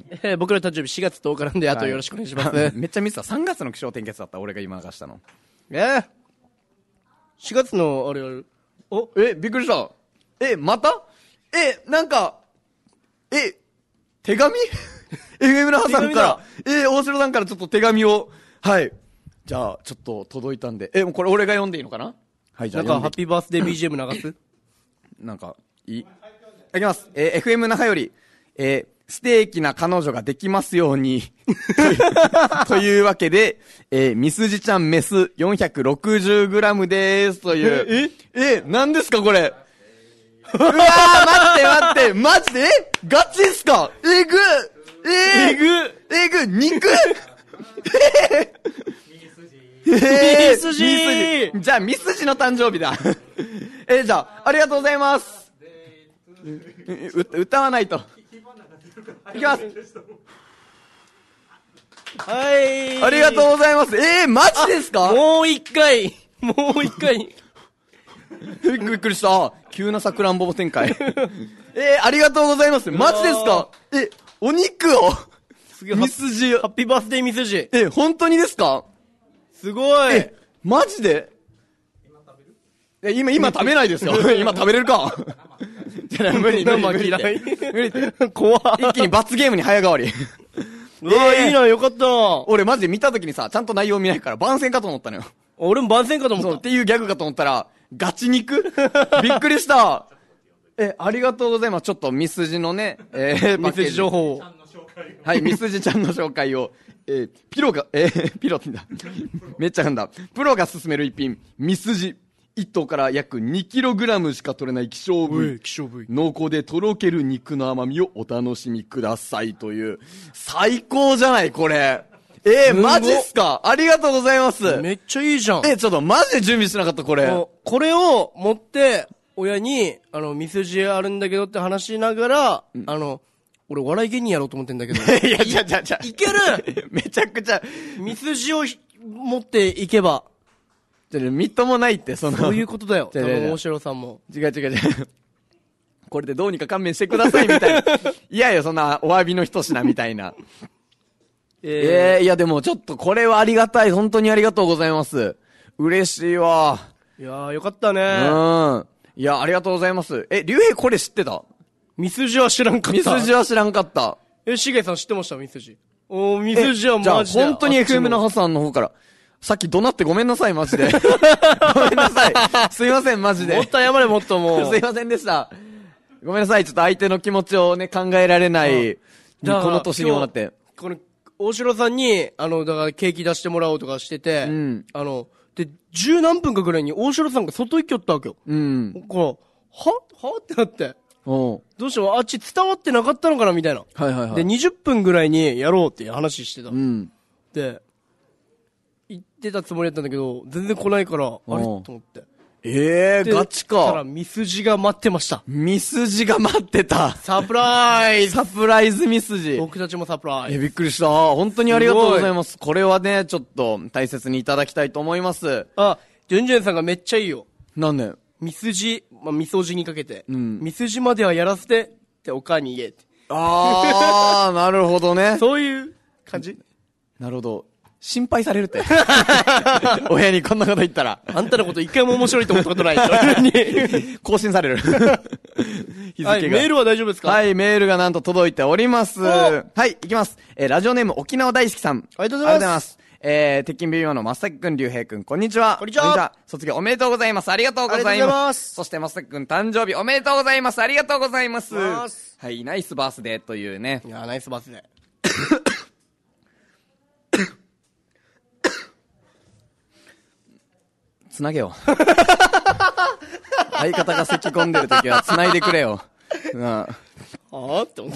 僕ら誕生日4月10日なんで、あとよろしくお願いします。はい、 めっちゃミスった。3月の気象転結だった、俺が今流したの。 4月の、あれ、 びっくりした。またなんか、手紙FM 那覇さんから、大城さんからちょっと手紙を、はい。じゃあ、ちょっと届いたんで、もうこれ俺が読んでいいのかな。はい、じゃあ。 なんか、ハッピーバースデー BGM 流すなんか、いきます。FM 那覇より、ステーキな彼女ができますように。というわけで、ミスジちゃんメス 460g でーす。という。何ですかこれ。うわー、待って、マジでガチっすかえぐ肉ミスジじゃあ、ミスジの誕生日だ。じゃあ、ありがとうございます。歌わないと。いきます。 はい。 ありがとうございます。マジですかもう一回。びっくりした。急なさくらんぼ展開。ありがとうございます。マジですかお肉をミスジ。 ハッピーバースデーミスジ。 本当にですかすごい。 マジで今食べないですよ。今食べれるか無理って怖一気に罰ゲームに早変わり。 いいな、よかった。 俺マジで見た時にさ、ちゃんと内容見ないから番宣かと思ったのよ。 俺も番宣かと思った。 っていうギャグかと思ったら、ガチ肉びっくりした。ありがとうございます。ちょっとミスジのね、 ミスジ情報を。 はい、ミスジちゃんの紹介を。ピロって言うんだ。めっちゃなんだ。プロが勧める一品、ミスジ。1頭から約 2kg しか取れない希少部位。濃厚でとろける肉の甘みをお楽しみくださいという。最高じゃないこれ。マジっすかありがとうございます。 めっちゃいいじゃん。 ちょっとマジで準備しなかったこれ。 これを持って、親に、ミスジあるんだけどって話しながら、俺お笑い芸人やろうと思ってんだけど。いや、いけるめちゃくちゃ。 ミスジを持っていけば。 みっともないって、 そういうことだよ。大城さんも。 違う。これでどうにか勘弁してくださいみたいな。いやいや、そんなお詫びの一品みたいな。いやでもちょっとこれはありがたい。本当にありがとうございます。嬉しいわ。 いやー、よかったね。 いや、ありがとうございます。竜兵これ知ってた？ ミスジは知らんかった。 ミスジは知らんかった。 しげさん知ってました？ミスジ。ミスジはマジで。 じゃあ、本当に FM のハさんの方から。さっき怒鳴ってごめんなさい、マジで。ごめんなさい。すいません、マジで。 もっと謝れ、もっともう。 すいませんでした。ごめんなさい、ちょっと相手の気持ちをね、考えられない。この年にもなって。 この、大城さんに、だからケーキ出してもらおうとかしてて、で、10何分かぐらいに大城さんが外行きよったわけよ。はってなって。どうしてもあっち伝わってなかったのかなみたいな。で、20分ぐらいにやろうって話してた。で、行ってたつもりだったんだけど、全然来ないから、あれと思って。 ガチか。 だからミスジが待ってました。 ミスジが待ってた。 サプライズ。 サプライズミスジ。 僕たちもサプライズ。 びっくりした。本当にありがとうございます。これはね、ちょっと大切にいただきたいと思います。 ジュンジュンさんがめっちゃいいよ。 なんで？ ミスジ、ミソジにかけて、ミスジまではやらせてってお母に言えって。 なるほどね。 そういう感じ？ なるほど。心配されるって。親にこんなこと言ったら。 あんたのこと一回も面白いと思ったことない。 更新される。日付が。 はい、メールは大丈夫ですか？ はい、メールがなんと届いております。はい、いきます。ラジオネーム沖縄大好きさん。 ありがとうございます。 鉄筋ビビマの松崎くん、竜兵くん、こんにちは。 こんにちは。 卒業おめでとうございます。ありがとうございます。そして松崎くん、誕生日おめでとうございます。ありがとうございます。はい、ナイスバースデーというね。 いや、ナイスバースデー。 つなげよ。相方が咳込んでるときはつないでくれよ。 って思って。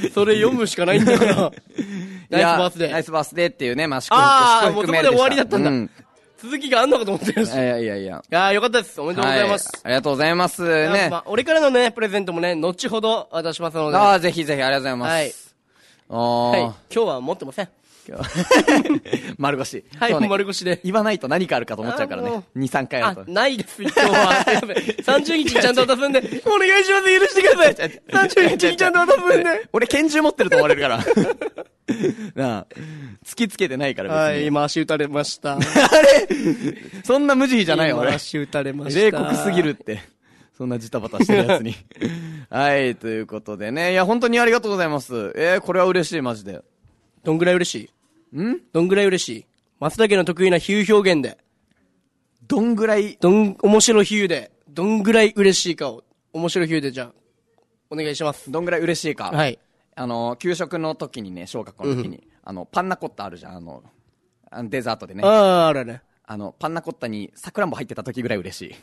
それ読むしかないんだから。ナイスバースデー。 ナイスバースデーっていうね、 もうそこで終わりだったんだ。続きがあんのかと思ってるし。 いや。 いや、よかったです。おめでとうございます。 ありがとうございますね。 俺からのね、プレゼントもね、後ほど渡しますので。 ぜひぜひありがとうございます。 はい。今日は持ってません。 丸腰。 はい、丸腰で。 言わないと何かあるかと思っちゃうからね。2、3回あると。 ないです、今日は。30日にちゃんと渡すんで、お願いします、許してください。30日にちゃんと渡すんで。 俺拳銃持ってると思われるから。なあ、突きつけてないから別に。 はい、今足打たれました。 あれそんな無慈悲じゃないよ、俺。 足打たれました。 冷酷すぎるって。そんなジタバタしてるやつに。はい、ということでね。いや、本当にありがとうございます。これは嬉しい、マジで。 どんぐらい嬉しい？どんぐらい嬉しい？松茸の得意な比喩表現で。面白比喩で、どんぐらい嬉しいかを、面白比喩でじゃあ、お願いします。 どんぐらい嬉しいか。 はい。 給食の時にね、小学校の時に、パンナコッタあるじゃん、デザートでね。 あるね。 パンナコッタにサクランボ入ってた時ぐらい嬉しい。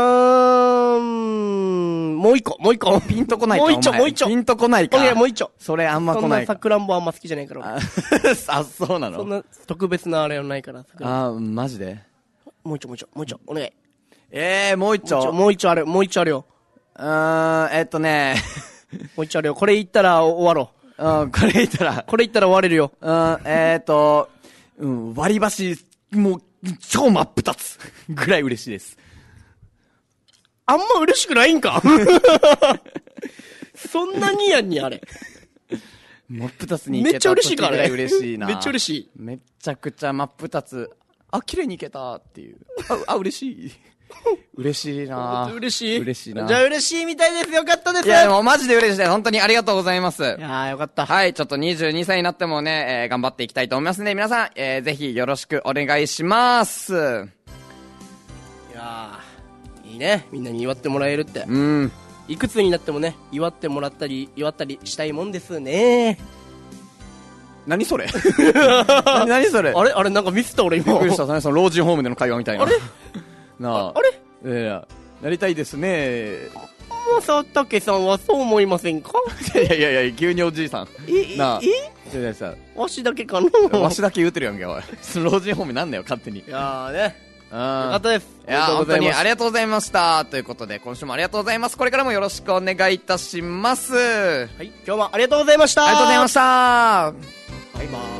もう一個。 ピンとこないか。 もう一丁。 ピンとこないか。 もう一丁。 それあんま来ないか。 そんなサクランボあんま好きじゃないから。 そうなの？ そんな特別なあれはないから。 マジで？ もう一丁。お願い。 もう一丁。 もう一丁あるよ。 もう一丁あるよ。 これ言ったら終わろう。これ言ったら終われるよ。 割り箸、もう、超真っ二つぐらい嬉しいです。 あんま嬉しくないんかそんなにやんにあれ。 真っ二つにいけた時ぐらい嬉しいな。 めっちゃ嬉しい。 めっちゃくちゃ真っ二つ。綺麗にいけたっていう。嬉しい。嬉しいな。 嬉しいな。 じゃあ嬉しいみたいです。よかったです。 いや、もうマジで嬉しいです。本当にありがとうございます。いやよかった。 はい、ちょっと22歳になってもね、頑張っていきたいと思いますので、皆さん、ぜひよろしくお願いします。いやいいね。みんなに祝ってもらえるって。いくつになってもね、祝ってもらったり、祝ったりしたいもんですね。 何それ何それあれなんかミスった俺今。 びっくりした。その老人ホームでの会話みたいな。 あれなあ。 あれなりたいですね。 佐竹さんはそう思いませんか？ いや、急におじいさん。なあ。 わしだけかな？ わしだけ言うてるやんけ、おい。その老人ホームなんだよ、勝手に。 いやね。よかったです。 いや、本当にありがとうございました。ということで、今週もありがとうございます。これからもよろしくお願いいたします。 はい、今日もありがとうございました。 ありがとうございました。 バイバーイ。